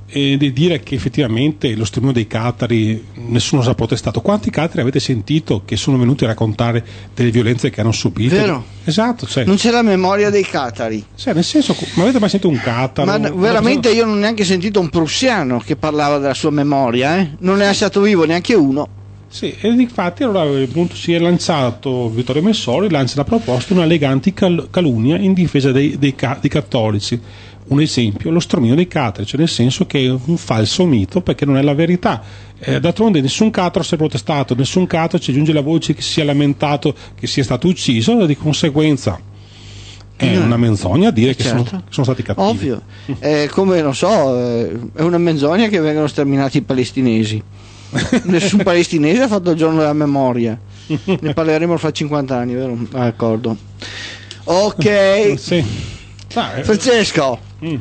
e di dire che effettivamente lo sterminio dei catari nessuno si è protestato. Quanti catari avete sentito che sono venuti a raccontare delle violenze che hanno subito? Vero? Esatto, cioè, non c'è la memoria dei catari, cioè, nel senso, ma avete mai sentito un cataro? Ma veramente io non ho neanche sentito un prussiano che parlava della sua memoria, eh? Non ne ha lasciato vivo neanche uno. Sì, e infatti allora appunto si è lanciato, Vittorio Messori lancia la proposta di una elegante cal- calunnia in difesa dei, dei, ca- dei cattolici. Un esempio, lo sterminio dei catari, cioè nel senso che è un falso mito perché non è la verità. Eh, d'altronde nessun cataro si è protestato, nessun cataro ci giunge la voce che si sia lamentato che sia stato ucciso, e di conseguenza è una menzogna dire che, certo. sono, che sono stati cattivi. Ovvio, è come non so, è una menzogna che vengono sterminati i palestinesi. Nessun palestinese ha fatto il giorno della memoria. Ne parleremo fra cinquanta anni, vero? Ah, d'accordo. Ok. Sì. Ah, eh. Francesco, mm.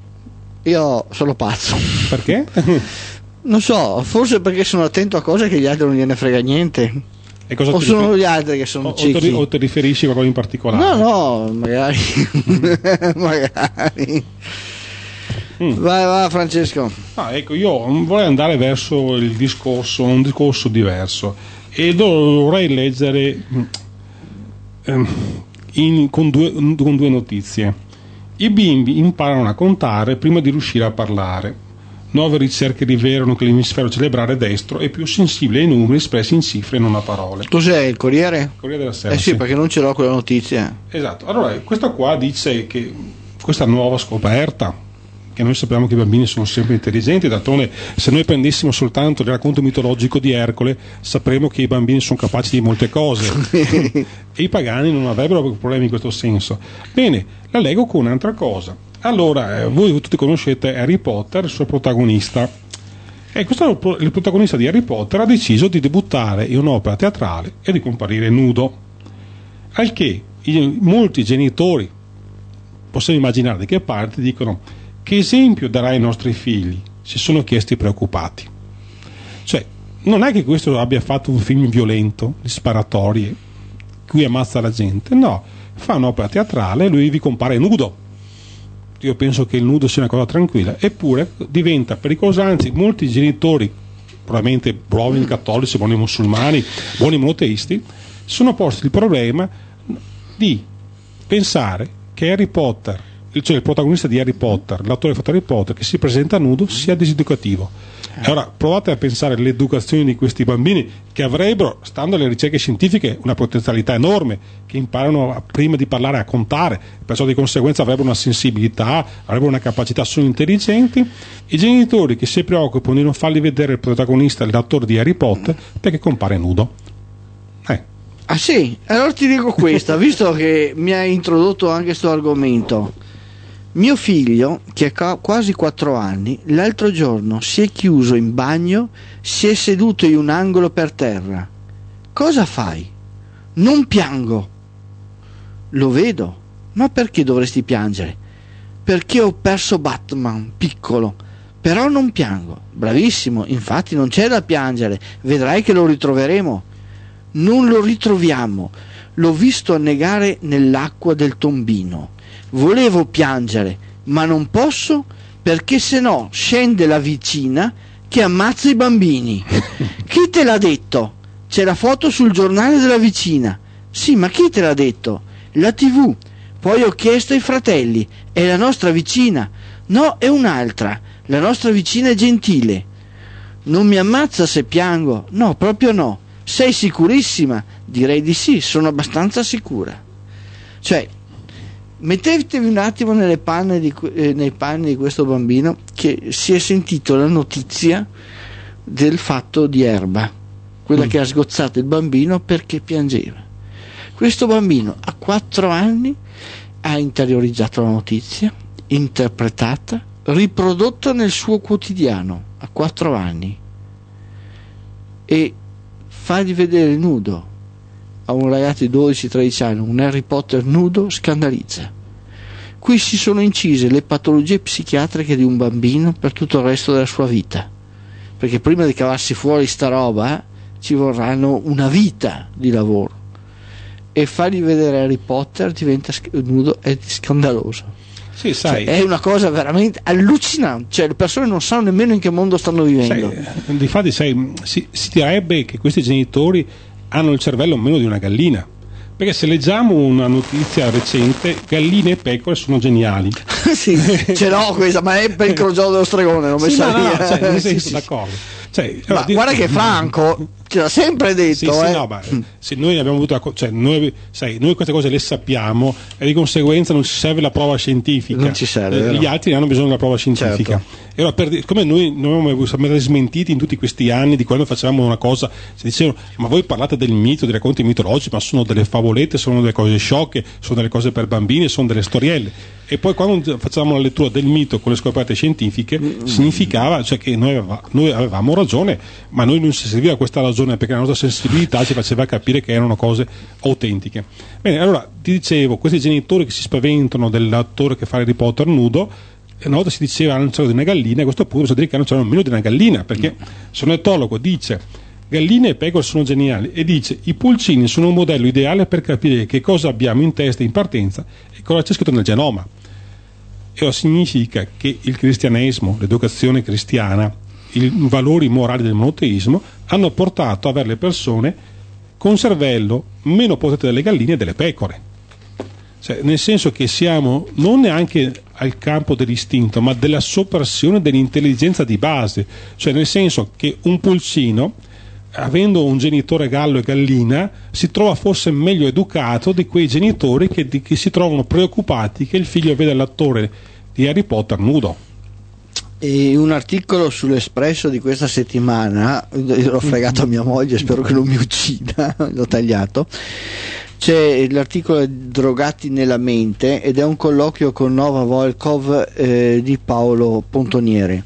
io sono pazzo. Perché? Non so, forse perché sono attento a cose che gli altri non gliene frega niente. E cosa o ti sono rifer- gli altri che sono o, ciechi. o ti riferisci a qualcosa in particolare? No, no, magari. magari. Mm. Vai, vai Francesco. Ah, ecco, io vorrei andare verso il discorso, un discorso diverso, e dovrei leggere ehm, in, con, due, con due notizie. I bimbi imparano a contare prima di riuscire a parlare. Nuove ricerche rivelano che l'emisfero cerebrale destro è più sensibile ai numeri espressi in cifre e non a parole. Cos'è il Corriere? Corriere della Sera. Eh sì, sì, perché non ce l'ho quella notizia. Esatto. Allora, questo qua dice che questa nuova scoperta, che noi sappiamo che i bambini sono sempre intelligenti, d'altronde se noi prendessimo soltanto il racconto mitologico di Ercole sapremo che i bambini sono capaci di molte cose e i pagani non avrebbero problemi in questo senso. Bene, la leggo con un'altra cosa. Allora, eh, voi tutti conoscete Harry Potter, il suo protagonista, e questo, il protagonista di Harry Potter ha deciso di debuttare in un'opera teatrale e di comparire nudo, al che i, molti genitori, possiamo immaginare di che parte, dicono: che esempio darà ai nostri figli? Si sono chiesti preoccupati. Cioè, non è che questo abbia fatto un film violento, di sparatorie, cui ammazza la gente, no, fa un'opera teatrale e lui vi compare nudo. Io penso che il nudo sia una cosa tranquilla, eppure diventa pericoloso, anzi molti genitori, probabilmente buoni cattolici, buoni musulmani, buoni monoteisti, sono posti il problema di pensare che Harry Potter, cioè il protagonista di Harry Potter, l'attore che ha fatto Harry Potter, che si presenta nudo, sia diseducativo. E ora provate a pensare all'educazione di questi bambini, che avrebbero, stando alle ricerche scientifiche, una potenzialità enorme, che imparano a, prima di parlare a contare, perciò di conseguenza avrebbero una sensibilità, avrebbero una capacità, sono intelligenti. I genitori che si preoccupano di non farli vedere il protagonista, l'attore di Harry Potter, perché compare nudo. Eh. Ah sì? Allora ti dico questa, visto che mi hai introdotto anche questo argomento. Mio figlio, che ha quasi quattro anni, l'altro giorno si è chiuso in bagno, si è seduto in un angolo per terra. Cosa fai? Non piango. Lo vedo. Ma perché dovresti piangere? Perché ho perso Batman, piccolo. Però non piango. Bravissimo, infatti non c'è da piangere. Vedrai che lo ritroveremo. Non lo ritroviamo. L'ho visto annegare nell'acqua del tombino. Volevo piangere, ma non posso perché se no scende la vicina che ammazza i bambini. Chi te l'ha detto? C'è la foto sul giornale della vicina. Sì, ma chi te l'ha detto? La tivù. Poi ho chiesto ai fratelli. È la nostra vicina. No, è un'altra. La nostra vicina è gentile. Non mi ammazza se piango? No, proprio no. Sei sicurissima? Direi di sì, sono abbastanza sicura. Cioè, mettetevi un attimo nelle panne di, eh, nei panni di questo bambino che si è sentito la notizia del fatto di Erba, quella mm. che ha sgozzato il bambino perché piangeva. Questo bambino a quattro anni ha interiorizzato la notizia, interpretata, riprodotta nel suo quotidiano a quattro anni, e fargli vedere nudo a un ragazzo di dodici tredici anni un Harry Potter nudo scandalizza. Qui si sono incise le patologie psichiatriche di un bambino per tutto il resto della sua vita, perché prima di cavarsi fuori sta roba eh, ci vorranno una vita di lavoro, e fargli vedere Harry Potter diventa sc- nudo è scandaloso. Sì, sai. Cioè, è una cosa veramente allucinante, cioè le persone non sanno nemmeno in che mondo stanno vivendo. Sai, difatti sai, si, si direbbe che questi genitori hanno il cervello meno di una gallina, perché se leggiamo una notizia recente, galline e pecore sono geniali. Sì, ce l'ho questa, ma è per il crogiolo dello stregone, non mi sì, sa no, no, via. cioè, nel Sì, senso, sì. d'accordo. Cioè, Ma allora, guarda che Franco ce l'ha sempre detto, sì, sì, eh. no, ma, se noi abbiamo avuto la, cioè, noi, sai, noi queste cose le sappiamo e di conseguenza non ci serve la prova scientifica. Non ci serve, eh, gli no. altri hanno bisogno della prova scientifica. Certo. E allora, per, come noi non abbiamo stati smentiti in tutti questi anni di quando facevamo una cosa, si dicevano ma voi parlate del mito, dei racconti mitologici, ma sono delle favolette, sono delle cose sciocche, sono delle cose per bambini, sono delle storielle. E poi quando facevamo la lettura del mito con le scoperte scientifiche, mm. significava cioè, che noi, aveva, noi avevamo ragione, ma noi non si serviva questa ragione perché la nostra sensibilità ci faceva capire che erano cose autentiche. Bene, allora ti dicevo, questi genitori che si spaventano dell'attore che fa Harry Potter nudo, una volta si diceva hanno il cervello di una gallina, a questo punto bisogna dire che hanno il cervello meno di una gallina, perché mm. se un etologo dice galline e pecore sono geniali e dice i pulcini sono un modello ideale per capire che cosa abbiamo in testa in partenza e cosa c'è scritto nel genoma. E ciò significa che il cristianesimo, l'educazione cristiana, i valori morali del monoteismo hanno portato ad avere le persone con cervello meno potente delle galline e delle pecore. Cioè, nel senso che siamo non neanche al campo dell'istinto, ma della soppressione dell'intelligenza di base. Cioè, nel senso che un pulcino, avendo un genitore gallo e gallina, si trova forse meglio educato di quei genitori che, di, che si trovano preoccupati che il figlio veda l'attore di Harry Potter nudo. E un articolo sull'Espresso di questa settimana, l'ho fregato a mia moglie, spero che non mi uccida, l'ho tagliato. C'è l'articolo Drogati nella mente ed è un colloquio con Nova Volkov eh, di Paolo Pontonieri.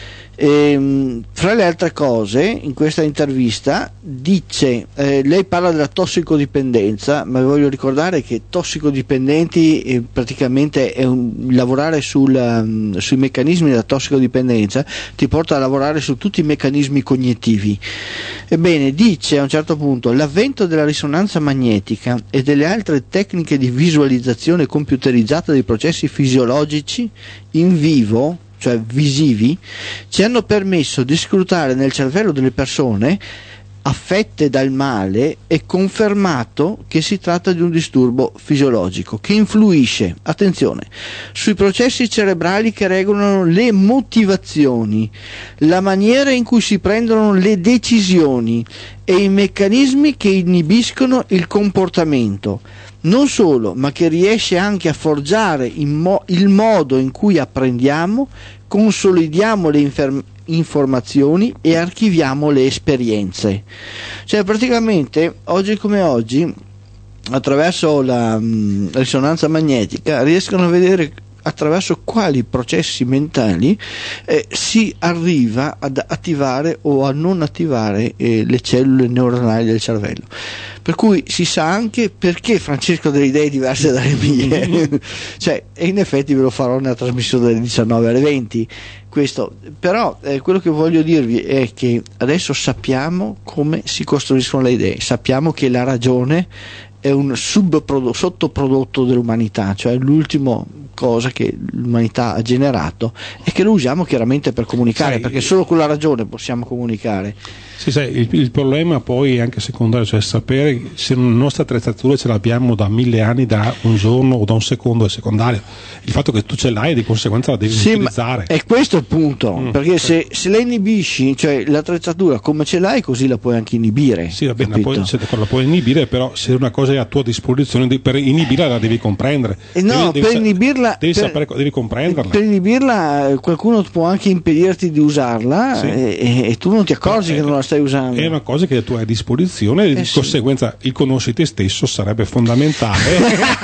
E, fra le altre cose, in questa intervista dice, eh, lei parla della tossicodipendenza, ma voglio ricordare che tossicodipendenti eh, praticamente è un, lavorare sul, um, sui meccanismi della tossicodipendenza ti porta a lavorare su tutti i meccanismi cognitivi. Ebbene, dice a un certo punto l'avvento della risonanza magnetica e delle altre tecniche di visualizzazione computerizzata dei processi fisiologici in vivo, cioè visivi, ci hanno permesso di scrutare nel cervello delle persone affette dal male e confermato che si tratta di un disturbo fisiologico che influisce, attenzione, sui processi cerebrali che regolano le motivazioni, la maniera in cui si prendono le decisioni e i meccanismi che inibiscono il comportamento. Non solo, ma che riesce anche a forgiare mo- il modo in cui apprendiamo, consolidiamo le infer- informazioni e archiviamo le esperienze. Cioè praticamente oggi come oggi, attraverso la mh, risonanza magnetica, riescono a vedere attraverso quali processi mentali eh, si arriva ad attivare o a non attivare eh, le cellule neuronali del cervello. Per cui si sa anche perché Francesco ha delle idee diverse dalle mie. Cioè, e in effetti ve lo farò nella trasmissione dalle diciannove alle venti. Questo, però eh, quello che voglio dirvi è che adesso sappiamo come si costruiscono le idee, sappiamo che la ragione è un subprodotto, sottoprodotto dell'umanità, cioè l'ultimo cosa che l'umanità ha generato e che lo usiamo chiaramente per comunicare, sai, perché solo con la ragione possiamo comunicare. Sì, sai, il, il problema poi è anche secondario, cioè sapere se la nostra attrezzatura ce l'abbiamo da mille anni, da un giorno o da un secondo è secondario. Il fatto che tu ce l'hai di conseguenza la devi sì, utilizzare. È questo il punto, mm, cioè. perché se, se la inibisci, cioè l'attrezzatura come ce l'hai, così la puoi anche inibire. Sì, va bene, la puoi, se, la puoi inibire, però se una cosa è a tua disposizione, per inibirla la devi comprendere. Eh no, devi, per devi, inibirla devi, per, sapere, devi comprenderla. Per inibirla qualcuno può anche impedirti di usarla, sì. e, e tu non ti accorgi però che è, non la stai usando. È una cosa che tu hai a disposizione e eh di sì. conseguenza il conosci te stesso sarebbe fondamentale.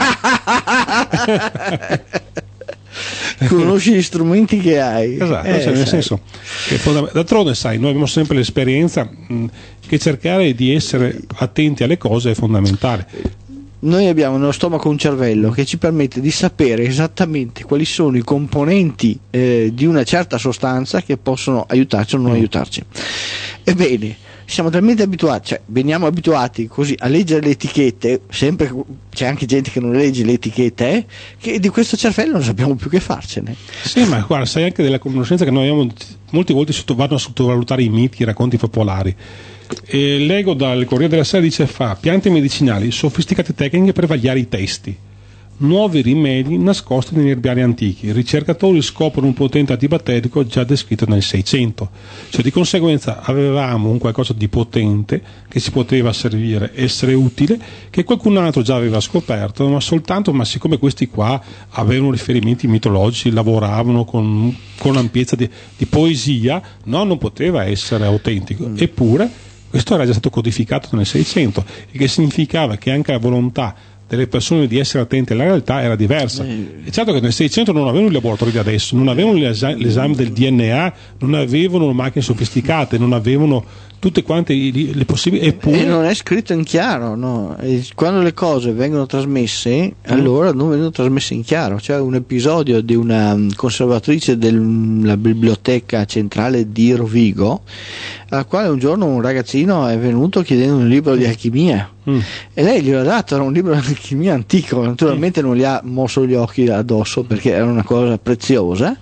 Conosci gli strumenti che hai, esatto, eh, cioè, nel senso che fondament- d'altronde sai, noi abbiamo sempre l'esperienza mh, che cercare di essere attenti alle cose è fondamentale. Noi abbiamo nello stomaco un cervello che ci permette di sapere esattamente quali sono i componenti eh, di una certa sostanza che possono aiutarci o non mm. aiutarci. Ebbene, siamo talmente abituati, cioè veniamo abituati così a leggere le etichette, sempre c'è anche gente che non legge le etichette, eh, che di questo cervello non sappiamo più che farcene. Sì, ma guarda, sai anche della conoscenza che noi abbiamo, molte volte sotto, vanno a sottovalutare i miti, i racconti popolari. E leggo dal Corriere della Sera, dice fa piante medicinali, sofisticate tecniche per vagliare i testi, nuovi rimedi nascosti negli erbiari antichi, i ricercatori scoprono un potente antibatterico già descritto nel Seicento, cioè di conseguenza avevamo un qualcosa di potente che si poteva servire, essere utile, che qualcun altro già aveva scoperto, ma soltanto, ma siccome questi qua avevano riferimenti mitologici, lavoravano con, con ampiezza di, di poesia, no, non poteva essere autentico, mm. eppure questo era già stato codificato nel Seicento, il che significava che anche la volontà delle persone di essere attenti alla realtà era diversa. È certo che nel Seicento non avevano i laboratori di adesso, non avevano l'esame del D N A, non avevano macchine sofisticate, non avevano tutte quante le possibili, eppure... E non è scritto in chiaro, no? E quando le cose vengono trasmesse, mm. allora non vengono trasmesse in chiaro. C'è un episodio di una conservatrice della biblioteca centrale di Rovigo, alla quale un giorno un ragazzino è venuto chiedendo un libro di alchimia, mm. e lei glielo ha dato, era un libro di alchimia antico, naturalmente mm. non gli ha mosso gli occhi addosso perché era una cosa preziosa,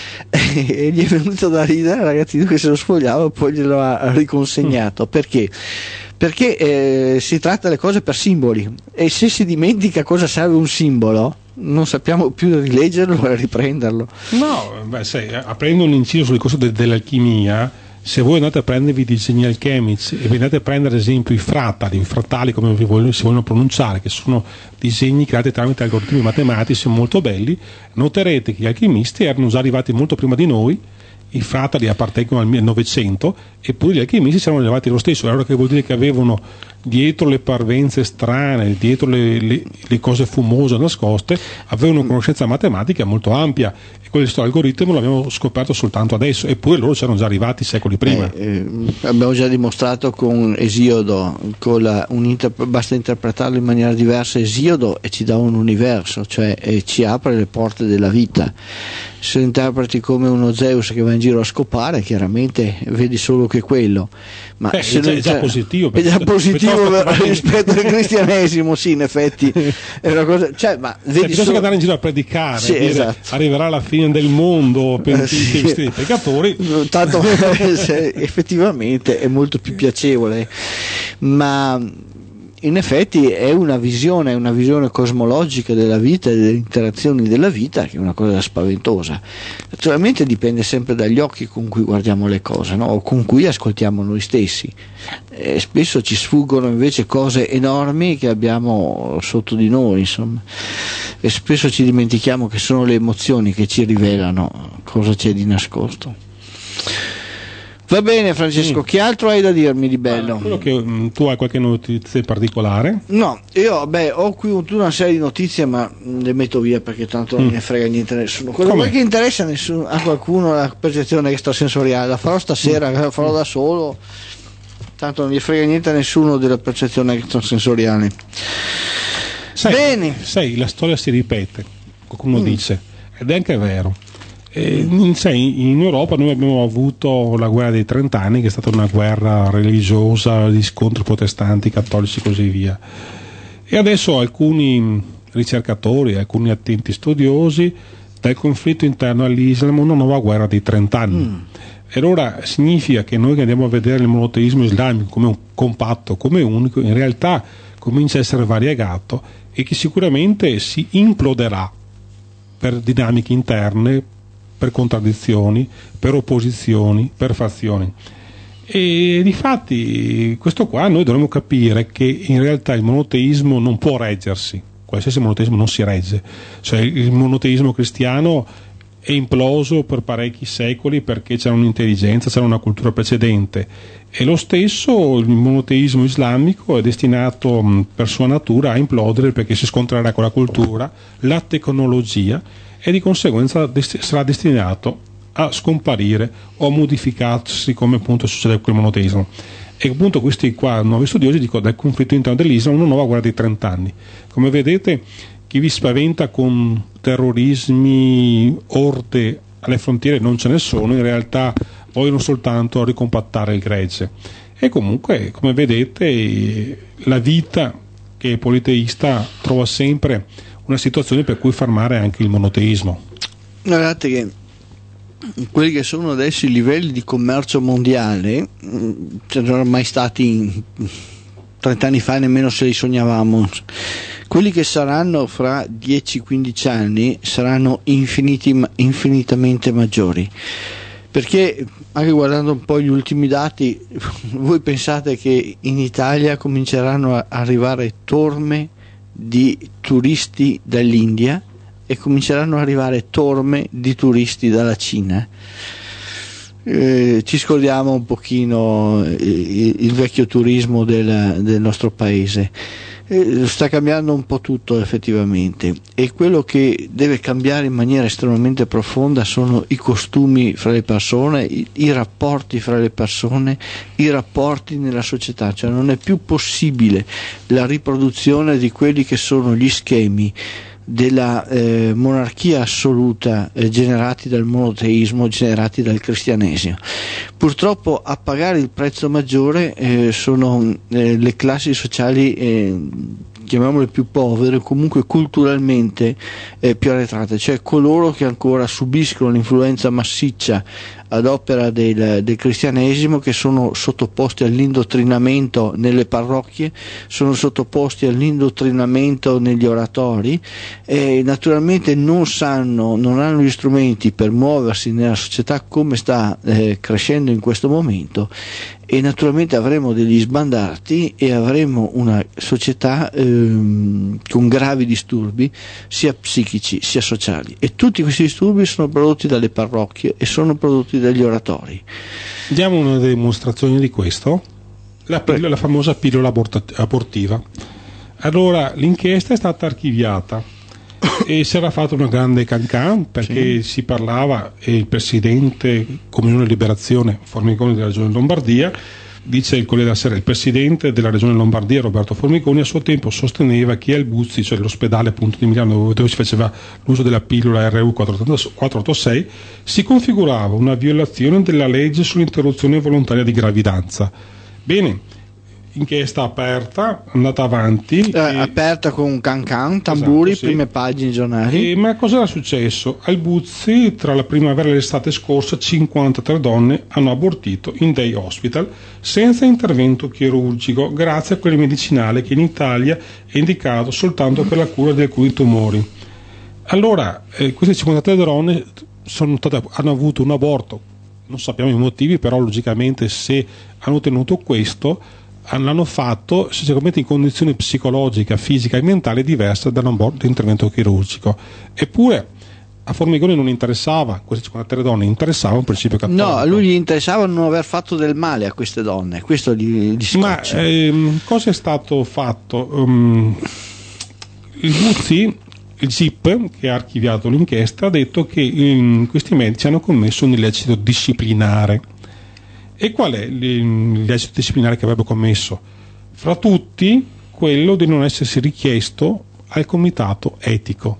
e gli è venuto da ridere il ragazzino che se lo sfogliava e poi glielo ha riconsegnato. Mm. Perché? Perché eh, si tratta delle cose per simboli, e se si dimentica cosa serve un simbolo non sappiamo più rileggerlo e riprenderlo. No, beh, sai, aprendo un inciso sul discorso de- dell'alchimia, se voi andate a prendervi i disegni alchemici e vi andate a prendere ad esempio i frattali, i frattali come vi vogliono, si vogliono pronunciare, che sono disegni creati tramite algoritmi matematici molto belli, noterete che gli alchimisti erano già arrivati molto prima di noi, i frattali appartengono al Novecento, eppure gli alchimisti si erano elevati lo stesso. Allora che vuol dire che avevano dietro le parvenze strane, dietro le, le, le cose fumose nascoste, avevano una conoscenza matematica molto ampia, e questo algoritmo l'abbiamo scoperto soltanto adesso, eppure loro c'erano già arrivati secoli prima. Eh, eh, abbiamo già dimostrato con Esiodo, con la, un inter- basta interpretarlo in maniera diversa Esiodo e ci dà un universo, cioè eh, ci apre le porte della vita. Se lo interpreti come uno Zeus che va in giro a scopare, chiaramente vedi solo che quello, ma Beh, se è, già, non è già positivo, è già positivo rispetto al cristianesimo, sì, in effetti è una cosa, cioè, ma vedi cioè, solo... che andare in giro a predicare, sì, dire, esatto. arriverà la fine del mondo, pentiti, sì. Vestiti peccatori, tanto effettivamente è molto più piacevole, ma in effetti è una visione, è una visione cosmologica della vita e delle interazioni della vita, che è una cosa spaventosa. Naturalmente dipende sempre dagli occhi con cui guardiamo le cose, no? O con cui ascoltiamo noi stessi. E spesso ci sfuggono invece cose enormi che abbiamo sotto di noi, insomma. E spesso ci dimentichiamo che sono le emozioni che ci rivelano cosa c'è di nascosto. Va bene Francesco, mm. che altro hai da dirmi di bello? Ah, quello che mh, tu hai qualche notizia particolare? No, io beh, ho qui una serie di notizie, ma le metto via perché tanto non mm. me ne frega niente a nessuno. Quello che interessa a, nessuno, a qualcuno la percezione extrasensoriale, la farò stasera, mm. la farò da solo, tanto non gli frega niente a nessuno della percezione extrasensoriale. Sai, bene. Sai, la storia si ripete, qualcuno mm. dice, ed è anche vero. Eh, sai, in Europa noi abbiamo avuto la guerra dei trent'anni, che è stata una guerra religiosa di scontri protestanti, cattolici e così via, e adesso alcuni ricercatori, alcuni attenti studiosi del conflitto interno all'Islam, una nuova guerra dei trent'anni. Mm. E allora significa che noi che andiamo a vedere il monoteismo islamico come un compatto, come unico, in realtà comincia a essere variegato e che sicuramente si imploderà per dinamiche interne, per contraddizioni, per opposizioni, per fazioni. E difatti questo qua noi dovremmo capire che in realtà il monoteismo non può reggersi, qualsiasi monoteismo non si regge, cioè il monoteismo cristiano è imploso per parecchi secoli perché c'era un'intelligenza, c'era una cultura precedente, e lo stesso il monoteismo islamico è destinato per sua natura a implodere perché si scontrerà con la cultura, la tecnologia, e di conseguenza dest- sarà destinato a scomparire o a modificarsi, come appunto succede con il monoteismo. E appunto questi qua nuovi studiosi dicono del conflitto interno dell'Islam una nuova guerra di trent'anni. Come vedete, chi vi spaventa con terrorismi, orde alle frontiere non ce ne sono, in realtà vogliono soltanto ricompattare il gregge. E comunque, come vedete, la vita che è politeista trova sempre una situazione per cui fermare anche il monoteismo. Guardate che quelli che sono adesso i livelli di commercio mondiale non erano mai stati trent'anni fa, nemmeno se li sognavamo. Quelli che saranno fra dieci quindici anni saranno infiniti, infinitamente maggiori, perché anche guardando un po' gli ultimi dati, voi pensate che in Italia cominceranno a arrivare torme di turisti dall'India e cominceranno ad arrivare torme di turisti dalla Cina. Eh, ci scordiamo un pochino il, il vecchio turismo del, del nostro paese. Eh, sta cambiando un po' tutto effettivamente, e quello che deve cambiare in maniera estremamente profonda sono i costumi fra le persone, i, i rapporti fra le persone, i rapporti nella società. Cioè non è più possibile la riproduzione di quelli che sono gli schemi della eh, monarchia assoluta eh, generati dal monoteismo, generati dal cristianesimo. Purtroppo a pagare il prezzo maggiore eh, sono eh, le classi sociali eh, chiamiamole più povere, comunque culturalmente eh, più arretrate, cioè coloro che ancora subiscono l'influenza massiccia ad opera del, del cristianesimo, che sono sottoposti all'indottrinamento nelle parrocchie, sono sottoposti all'indottrinamento negli oratori, e naturalmente non sanno, non hanno gli strumenti per muoversi nella società come sta eh, crescendo in questo momento, e naturalmente avremo degli sbandati e avremo una società ehm, con gravi disturbi sia psichici sia sociali, e tutti questi disturbi sono prodotti dalle parrocchie e sono prodotti dagli oratori. Diamo una dimostrazione di questo, la, pillola, la famosa pillola abortiva. Allora, l'inchiesta è stata archiviata e si era fatto una grande cancan, perché sì, si parlava, e il presidente Comunione Liberazione Formigoni della regione Lombardia, dice il Corriere della Sera, il presidente della regione Lombardia Roberto Formigoni a suo tempo sosteneva che al Buzzi, cioè l'ospedale appunto di Milano dove si faceva l'uso della pillola R U quattrocentottantasei, si configurava una violazione della legge sull'interruzione volontaria di gravidanza. Bene, inchiesta aperta, andata avanti, eh, e... aperta con un can can, tamburi, esatto, sì, prime pagine giornali. E, ma cosa era successo? Al Buzzi tra la primavera e l'estate scorsa cinquantatré donne hanno abortito in day hospital senza intervento chirurgico, grazie a quel medicinale che in Italia è indicato soltanto per la cura di alcuni tumori. Allora eh, queste cinquantatré donne sono state, hanno avuto un aborto, non sappiamo i motivi, però logicamente se hanno ottenuto questo l'hanno fatto sicuramente in condizioni psicologica, fisica e mentale diverse dall'intervento chirurgico. Eppure a Formigoni non interessava, queste cinquantatré donne interessava un principio cattolico. No, a lui gli interessava non aver fatto del male a queste donne, questo gli, gli Ma ehm, cosa è stato fatto? Um, il Buzzi, il G I P, che ha archiviato l'inchiesta, ha detto che um, questi medici hanno commesso un illecito disciplinare. E qual è l'illecito disciplinare che avrebbe commesso? Fra tutti, quello di non essersi richiesto al comitato etico.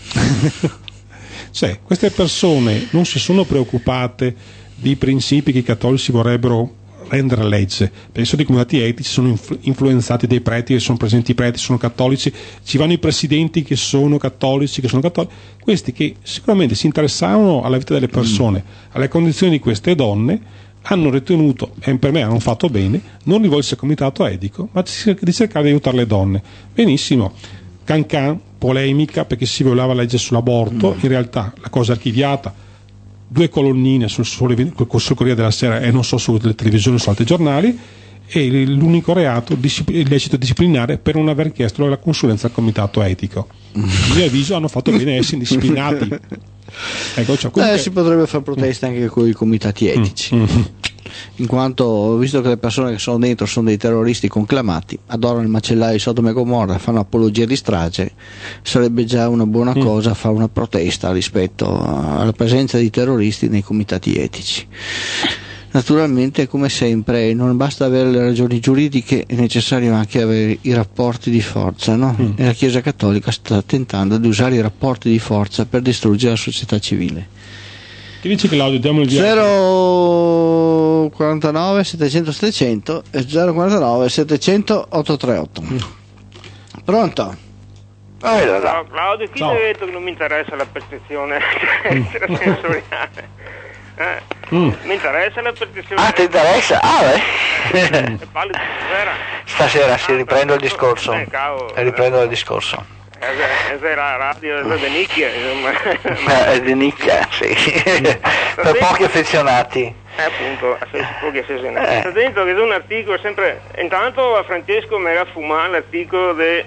Cioè, queste persone non si sono preoccupate dei principi che i cattolici vorrebbero rendere legge, perché sono dei comitati etici, sono influ- influenzati dai preti, che sono presenti i preti, sono cattolici, ci vanno i presidenti che sono cattolici, che sono cattolici, questi che sicuramente si interessavano alla vita delle persone, alle condizioni di queste donne, hanno ritenuto, e per me hanno fatto bene, non rivolgersi al comitato etico, ma di cercare di aiutare le donne. Benissimo, can can, polemica perché si violava la legge sull'aborto, mm. in realtà la cosa è archiviata, due colonnine sul, sul, sul Corriere della Sera e non so sulle televisioni o su altri giornali, e l'unico reato illecito disciplinare per non aver chiesto la consulenza al comitato etico. A mio avviso hanno fatto bene a essere indisciplinati. Ecco, cioè, comunque... eh, si potrebbe fare proteste anche con i comitati etici, mm. Mm. in quanto visto che le persone che sono dentro sono dei terroristi conclamati, adorano il macellaio di Sodoma e Gomorra, fanno apologia di strage, sarebbe già una buona mm. cosa fare una protesta rispetto alla presenza di terroristi nei comitati etici. Naturalmente, come sempre, non basta avere le ragioni giuridiche, è necessario anche avere i rapporti di forza, no? Mm. E la Chiesa Cattolica sta tentando di usare i rapporti di forza per distruggere la società civile. Che dice Claudio? Diamo il via. zero zero quarantanove settecento settecento e zero quarantanove settecento ottocentotrentotto. Pronto? Allora. Ciao Claudio, chi ti ha detto che non mi interessa la percezione extrasensoriale? Eh, mm. Mi interessa la percezione. Ah, ti interessa? Ah, beh. E parli di stasera? Stasera si sì, riprendo il discorso. Eh, cavolo, e riprendo il discorso. È la radio è di nicchia, insomma. È di nicchia, sì. Per pochi affezionati. Eh, appunto, pochi affezionati. Eh. Sta dentro che c'è un articolo sempre. Intanto a Francesco mi era fumato l'articolo de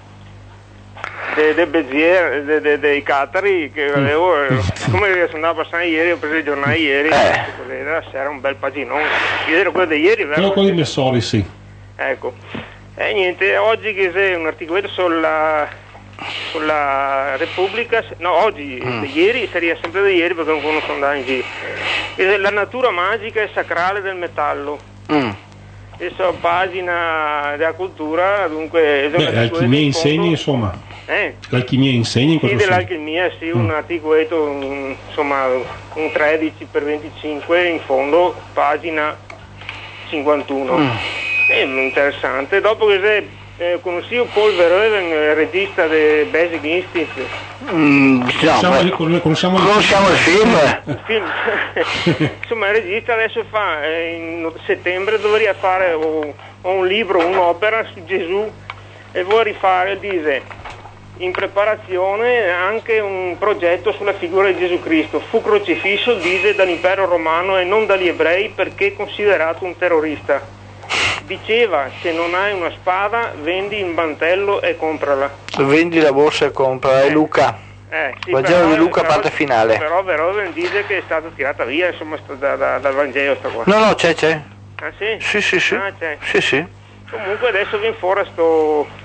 dei de Bezier, dei de, de Catari che avevo, come sono andato a passare ieri, ho preso il giornale ieri, eh. Era sera un bel paginone, ieri quello di ieri, quello con i Messori, sì. Ecco, e niente, oggi che c'è un articolo sulla, sulla Repubblica, no, oggi, mm. di ieri, seria sempre di ieri perché non conosco andare in giro, la natura magica e sacrale del metallo. Mm. Questa pagina della cultura, dunque... Beh, l'alchimia insegna, insomma... Eh? L'alchimia insegna in questo sì, dell'alchimia, sì, mm. un articoletto, un, insomma, un tredici per venticinque, in fondo, pagina cinquantuno. Mm. È interessante. Dopo che sei eh, conosciuto Paul Verhoeven, regista del Basic Instinct. Mm, conosciamo, no, conosciamo, conosciamo, conosciamo il film. Il film. Insomma, il regista adesso fa, eh, in settembre dovrebbe fare o, o un libro, un'opera su Gesù, e vuole rifare, dice... in preparazione anche un progetto sulla figura di Gesù Cristo. Fu crocifisso, dice, dall'impero romano e non dagli ebrei perché è considerato un terrorista. Diceva, se non hai una spada vendi un mantello e comprala. Vendi la borsa e comprala. È Luca. Eh, sì, Vangelo però, di Luca, però, parte finale. Però Verhoeven dice che è stata tirata via, insomma, da, da, dal Vangelo sta qua. No, no, c'è, c'è. Ah sì? Sì, sì, sì. Ah, c'è. Sì, sì. Comunque adesso viene fuori sto...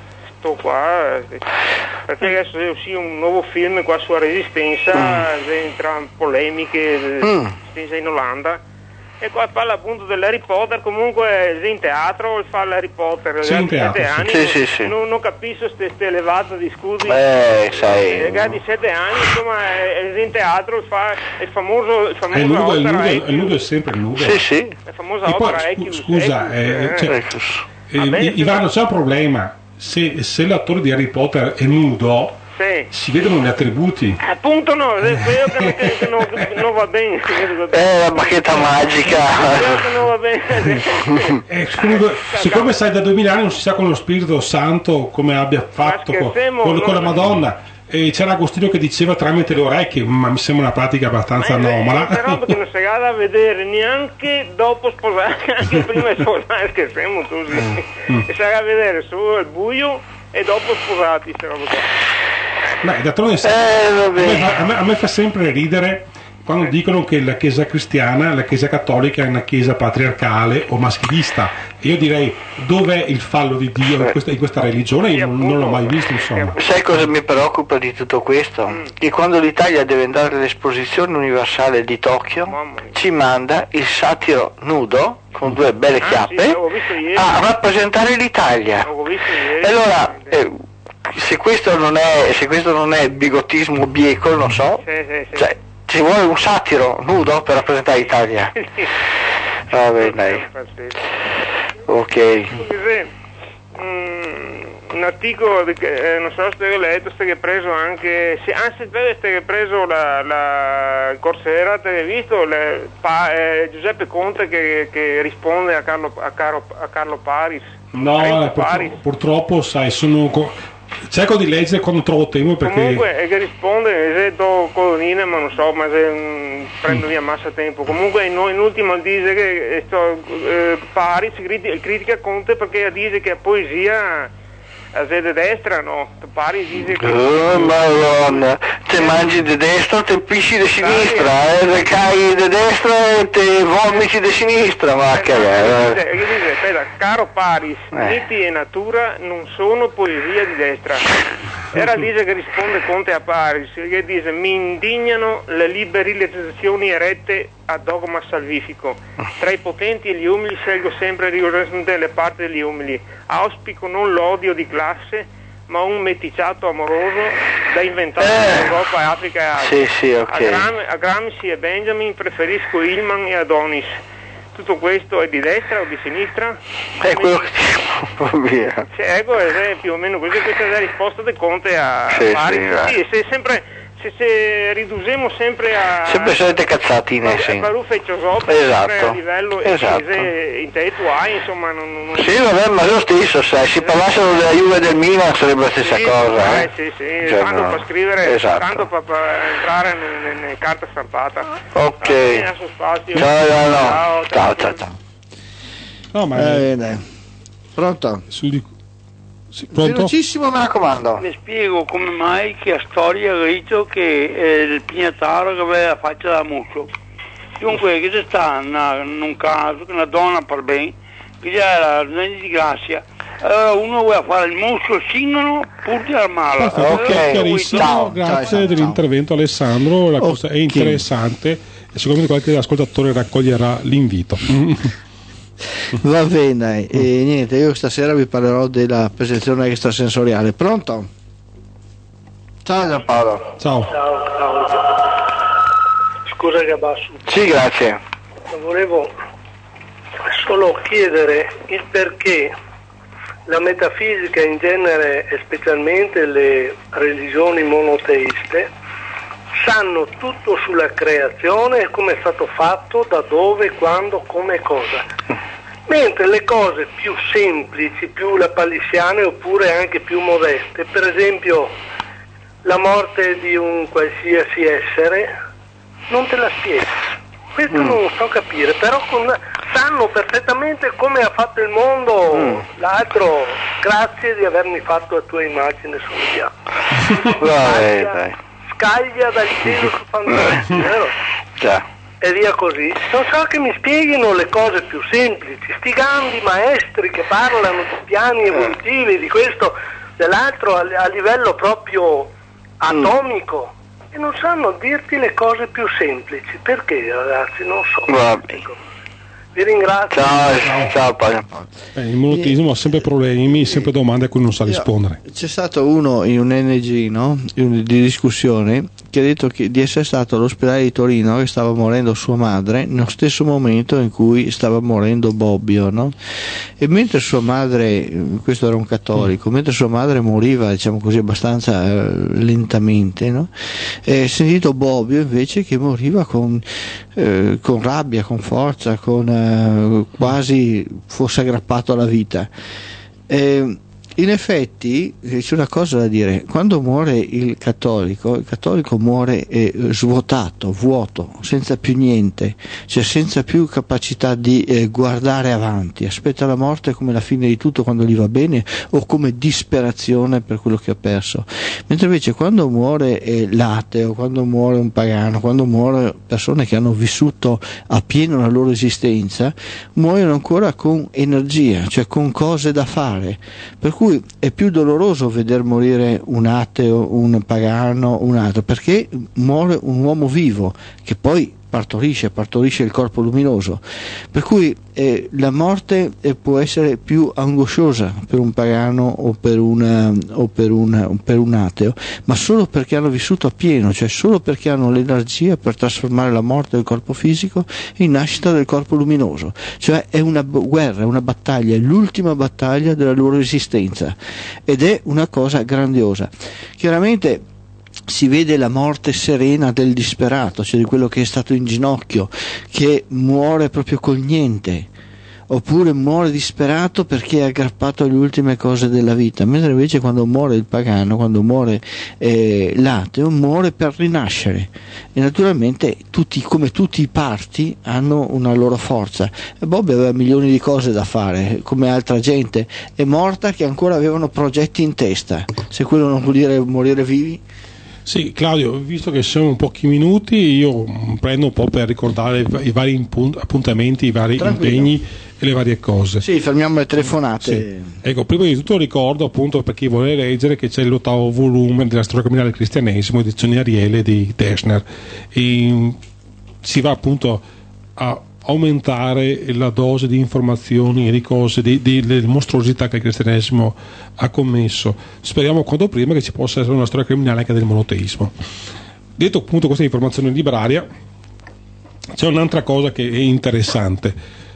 qua perché adesso è uscito un nuovo film qua sulla Resistenza, mm. entra in polemiche, mm. in Olanda, e qua parla appunto dell'Harry Potter. Comunque è in teatro, fa l'Harry Potter sì, in teatro, sette anni, sì, non, sì, sì. non, non capisco queste levate di scusi. Beh, sai, i ragazzi di sette anni, insomma, è, è in teatro, fa il famoso il famoso è nudo, opera è nudo, è nudo, è sempre nudo. Sì, sì. La famosa e opera poi, Ecus, scusa, Ecus, eh, eh. Cioè, eh, Ivano, c'è un problema. Se, se l'attore di Harry Potter è nudo, sì. si vedono gli attributi. Appunto no, quello che, che, che non, non va bene. È la bacchetta magica. Quello che non va bene. Eh, scusa, siccome sai da duemila anni non si sa con lo Spirito Santo come abbia fatto con, con, con la Madonna. E c'era Agostino che diceva tramite le orecchie, ma mi sembra una pratica abbastanza ma anomala. È roba che non si va a vedere neanche dopo sposare, anche prima di sposare, scherziamo così. Mm. E si va a vedere solo al buio e dopo sposati, queste robe qua. Beh, d'altronde eh, a, me, a, me, a me fa sempre ridere quando dicono che la Chiesa cristiana, la Chiesa cattolica è una Chiesa patriarcale o maschilista. E io direi, dov'è il fallo di Dio in questa, in questa religione? Io non, non l'ho mai visto, insomma. Sai cosa mi preoccupa di tutto questo? Mm. Che quando l'Italia deve andare all'esposizione universale di Tokyo, ci manda il satiro nudo, con due belle chiappe, ah, sì, a rappresentare l'Italia. E allora... Eh, se questo non è se questo non è bigottismo bieco, non so, sì, sì, sì. Cioè, ci vuole un satiro nudo per rappresentare l'Italia. Va bene, dai. Ok. Mm, un articolo che eh, non so se avete letto, ste che hai preso anche se, anzi ste che hai preso la, la Corsera, te l'hai visto le, pa, eh, Giuseppe Conte che, che risponde a Carlo, a Carlo, a Carlo Paris. No, eh, purtroppo, Paris. purtroppo sai, sono co- cerco di leggere quando trovo tempo perché... Comunque è che risponde, se do colonnine ma non so, ma se mh, prendo via massa tempo. Comunque in, in ultimo dice che sto, eh, Paris critica, critica Conte perché dice che a poesia a de destra, no? Paris dice che... Oh madonna, te mangi di destra te pisci di sinistra, eh, te cai di destra e te vomiti di sinistra, ma che è? Che dice, aspetta, caro Paris, eh. miti e natura non sono poesia di destra. Era dice che risponde Conte a Paris, che dice, mi indignano le liberalizzazioni erette a dogma salvifico. Tra i potenti e gli umili scelgo sempre rigorosamente le parti degli umili. Auspico non l'odio di classe, ma un meticciato amoroso da inventare eh, in Europa, Africa e Asia. Sì, sì, okay. a, Gram- a Gramsci e Benjamin preferisco Hillman e Adonis. tutto questo è di destra o di sinistra? È quello che ti via. Cioè, ecco, è più o meno così, questa è la risposta del Conte a Sì, Mari. sì, Sì, se sempre se, se riduciamo sempre a sempre solite cazzatine, sì. Baruffa e Ciosoppa, Esatto. sempre a livello Esatto. inglese, intellettuale, insomma, non, non... Sì, vabbè, ma lo stesso, sai, se parlassero della Juve e del Milan sarebbe la stessa sì, cosa, eh, eh. sì, sì, Cioè, tanto no. per scrivere, Esatto. tanto per, per entrare nella carta stampata. Ok. Allora, a suo spazio. Ciao, no, no. Ciao, Ciao, ciao, ciao. No, ma Eh, è bene. Pronto? sul di- sì, pronto? Velocissimo, mi raccomando. Mi spiego come mai che a storia ha detto che è il Pignataro che aveva la faccia da muccio. Dunque, che c'è sta una, in un caso che una donna per bene, che già era una disgrazia. Allora uno vuole fare il muccio singolo pur di armarla. Perfetto, Ok, chiarissimo, ciao, grazie ciao, ciao. dell'intervento Alessandro, la cosa è Ok. interessante e sicuramente qualche ascoltatore raccoglierà l'invito. Va bene, e niente, io stasera vi parlerò della percezione extrasensoriale. Pronto? Ciao Giampaolo. Ciao. Ciao Claudio, scusa che abbasso, Sì, grazie. volevo solo chiedere il perché la metafisica in genere e specialmente le religioni monoteiste sanno tutto sulla creazione e come è stato fatto, da dove, quando, come e cosa, mentre le cose più semplici, più lapalissiane oppure anche più modeste, per esempio la morte di un qualsiasi essere, non te la spiego. Questo Mm. non lo so capire, però con- sanno perfettamente come ha fatto il mondo. Mm. L'altro, grazie di avermi fatto a tua immagine e somiglianza. Vabbè, dai. Scaglia dal cielo su fantasmi, vero? Già. E via così. Non so che mi spieghino le cose più semplici, sti grandi maestri che parlano di piani evolutivi, di questo, dell'altro, a, a livello proprio atomico, e non sanno dirti le cose più semplici. Perché, ragazzi? Non so. Vabbè. Ecco. Vi ringrazio. Ciao, ciao Paolo. Eh, il monoteismo ha sempre problemi, sempre domande a cui non sa rispondere. C'è stato uno in un N G, no? In- di discussione, che ha detto che di essere stato all'ospedale di Torino che stava morendo sua madre nello stesso momento in cui stava morendo Bobbio, no? E mentre sua madre, questo era un cattolico, mentre sua madre moriva, diciamo così, abbastanza eh, lentamente, no? E sentito Bobbio invece che moriva con, eh, con rabbia, con forza, con eh, quasi fosse aggrappato alla vita. Eh, in effetti c'è una cosa da dire: quando muore il cattolico, il cattolico muore eh, svuotato, vuoto, senza più niente, cioè senza più capacità di eh, guardare avanti, aspetta la morte come la fine di tutto quando gli va bene o come disperazione per quello che ha perso. Mentre invece quando muore eh, l'ateo, quando muore un pagano, quando muore persone che hanno vissuto a pieno la loro esistenza, muoiono ancora con energia, cioè con cose da fare, per cui è più doloroso veder morire un ateo, un pagano, un altro, perché muore un uomo vivo che poi partorisce, partorisce il corpo luminoso, per cui eh, la morte eh, può essere più angosciosa per un pagano o per, una, o per, una, per un ateo, ma solo perché hanno vissuto a pieno, cioè solo perché hanno l'energia per trasformare la morte del corpo fisico in nascita del corpo luminoso, cioè è una guerra, una battaglia, è l'ultima battaglia della loro esistenza ed è una cosa grandiosa. Chiaramente si vede la morte serena del disperato, cioè di quello che è stato in ginocchio, che muore proprio col niente, oppure muore disperato perché è aggrappato alle ultime cose della vita, mentre invece quando muore il pagano, quando muore eh, l'ateo, muore per rinascere. E naturalmente tutti, come tutti i parti, hanno una loro forza. E Bob aveva milioni di cose da fare, come altra gente è morta che ancora avevano progetti in testa. Se quello non vuol dire morire vivi. Sì, Claudio, visto che sono pochi minuti, io prendo un po' per ricordare i, i vari impunt- appuntamenti, i vari Tranquillo. impegni e le varie cose. Sì, fermiamo le telefonate. Sì. Ecco, prima di tutto ricordo appunto per chi vuole leggere che c'è l'ottavo volume della storia criminale del cristianesimo, edizione Ariele di Teschner, e si va appunto a aumentare la dose di informazioni e di cose, di, di, delle mostruosità che il cristianesimo ha commesso. Speriamo quanto prima che ci possa essere una storia criminale anche del monoteismo. Detto appunto questa informazione libraria, c'è un'altra cosa che è interessante.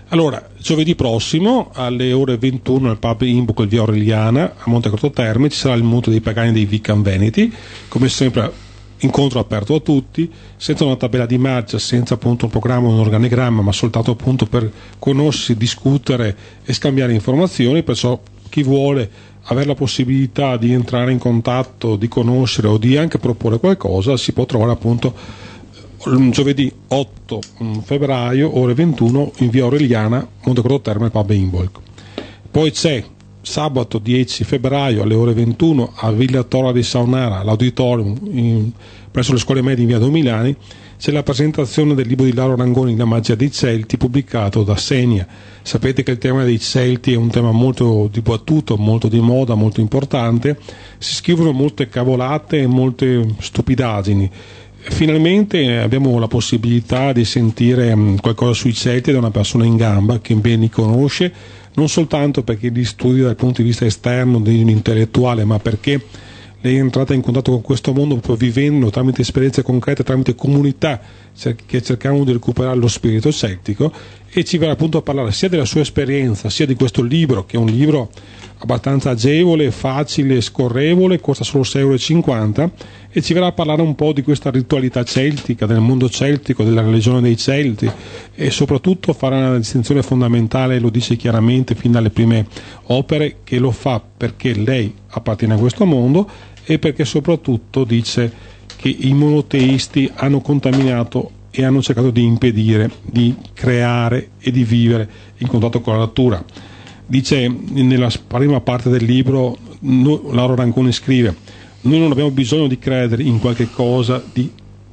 Allora, giovedì prossimo alle ore ventuno al pub Imbuco il via Aureliana a Montecorto Terme ci sarà il mutuo dei pagani dei Vicam Veneti, come sempre incontro aperto a tutti, senza una tabella di marcia, senza appunto un programma, un organigramma, ma soltanto appunto per conoscersi, discutere e scambiare informazioni, perciò chi vuole avere la possibilità di entrare in contatto, di conoscere o di anche proporre qualcosa, si può trovare appunto giovedì otto febbraio ore ventuno in via Aureliana Montecorto Terme pub Imbolc. Poi c'è sabato dieci febbraio alle ore ventuno a Villa Torre di Saunara all'auditorium in, presso le scuole medie in via Domilani c'è la presentazione del libro di Lauro Rangoni La magia dei Celti, pubblicato da Senia. Sapete che il tema dei Celti è un tema molto dibattuto, molto di moda, molto importante, si scrivono molte cavolate e molte stupidaggini. Finalmente abbiamo la possibilità di sentire qualcosa sui Celti da una persona in gamba che ben li conosce, non soltanto perché li studia dal punto di vista esterno di un intellettuale, ma perché lei è entrata in contatto con questo mondo proprio vivendo tramite esperienze concrete, tramite comunità che cercavano di recuperare lo spirito celtico, e ci verrà appunto a parlare sia della sua esperienza sia di questo libro, che è un libro abbastanza agevole, facile, scorrevole, costa solo sei euro e cinquanta, e ci verrà a parlare un po' di questa ritualità celtica, del mondo celtico, della religione dei Celti, e soprattutto farà una distinzione fondamentale, lo dice chiaramente fin dalle prime opere, che lo fa perché lei appartiene a questo mondo e perché soprattutto dice che i monoteisti hanno contaminato e hanno cercato di impedire di creare e di vivere in contatto con la natura. Dice nella prima parte del libro, Lauro Rangoni scrive: noi non abbiamo bisogno di credere in qualche cosa di,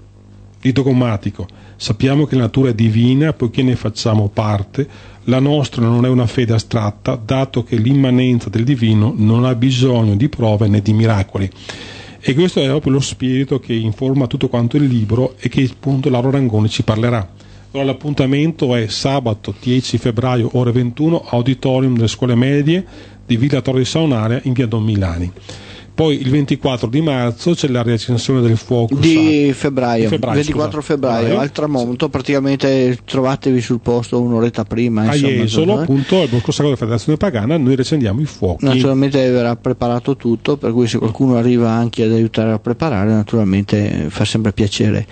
di dogmatico, sappiamo che la natura è divina poiché ne facciamo parte, la nostra non è una fede astratta, dato che l'immanenza del divino non ha bisogno di prove né di miracoli. E questo è proprio lo spirito che informa tutto quanto il libro e che appunto Lauro Rangoni ci parlerà. Allora, l'appuntamento è sabato dieci febbraio ore ventuno, auditorium delle scuole medie di Villa Torre di Saunara in via Don Milani. Poi il ventiquattro di marzo c'è la recensione del fuoco di febbraio, di febbraio ventiquattro scusa. febbraio al tramonto, praticamente trovatevi sul posto un'oretta prima, a Jesolo, appunto al Bosco Sacro della Federazione Pagana. Noi recendiamo i fuochi. Naturalmente verrà preparato tutto, per cui se qualcuno arriva anche ad aiutare a preparare, naturalmente fa sempre piacere.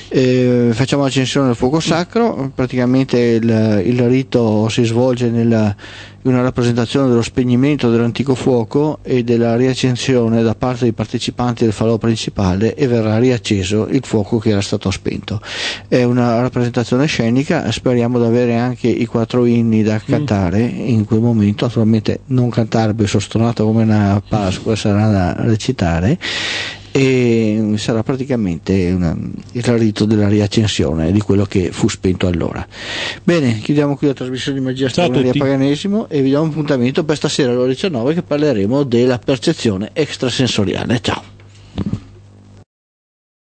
Eh, facciamo la recensione del fuoco sacro. Praticamente il, il rito si svolge nella, in una rappresentazione dello spegnimento dell'antico fuoco e della riaccensione da parte dei partecipanti del falò principale, e verrà riacceso il fuoco che era stato spento. È una rappresentazione scenica, speriamo di avere anche i quattro inni da cantare mm. in quel momento, naturalmente non cantare perché sono stonato come una Pasqua, sarà da recitare, e sarà praticamente una, il rito della riaccensione di quello che fu spento allora. Bene, chiudiamo qui la trasmissione di Magia Straordinaria Paganesimo e vi diamo un appuntamento per stasera alle ore diciannove, che parleremo della percezione extrasensoriale. Ciao.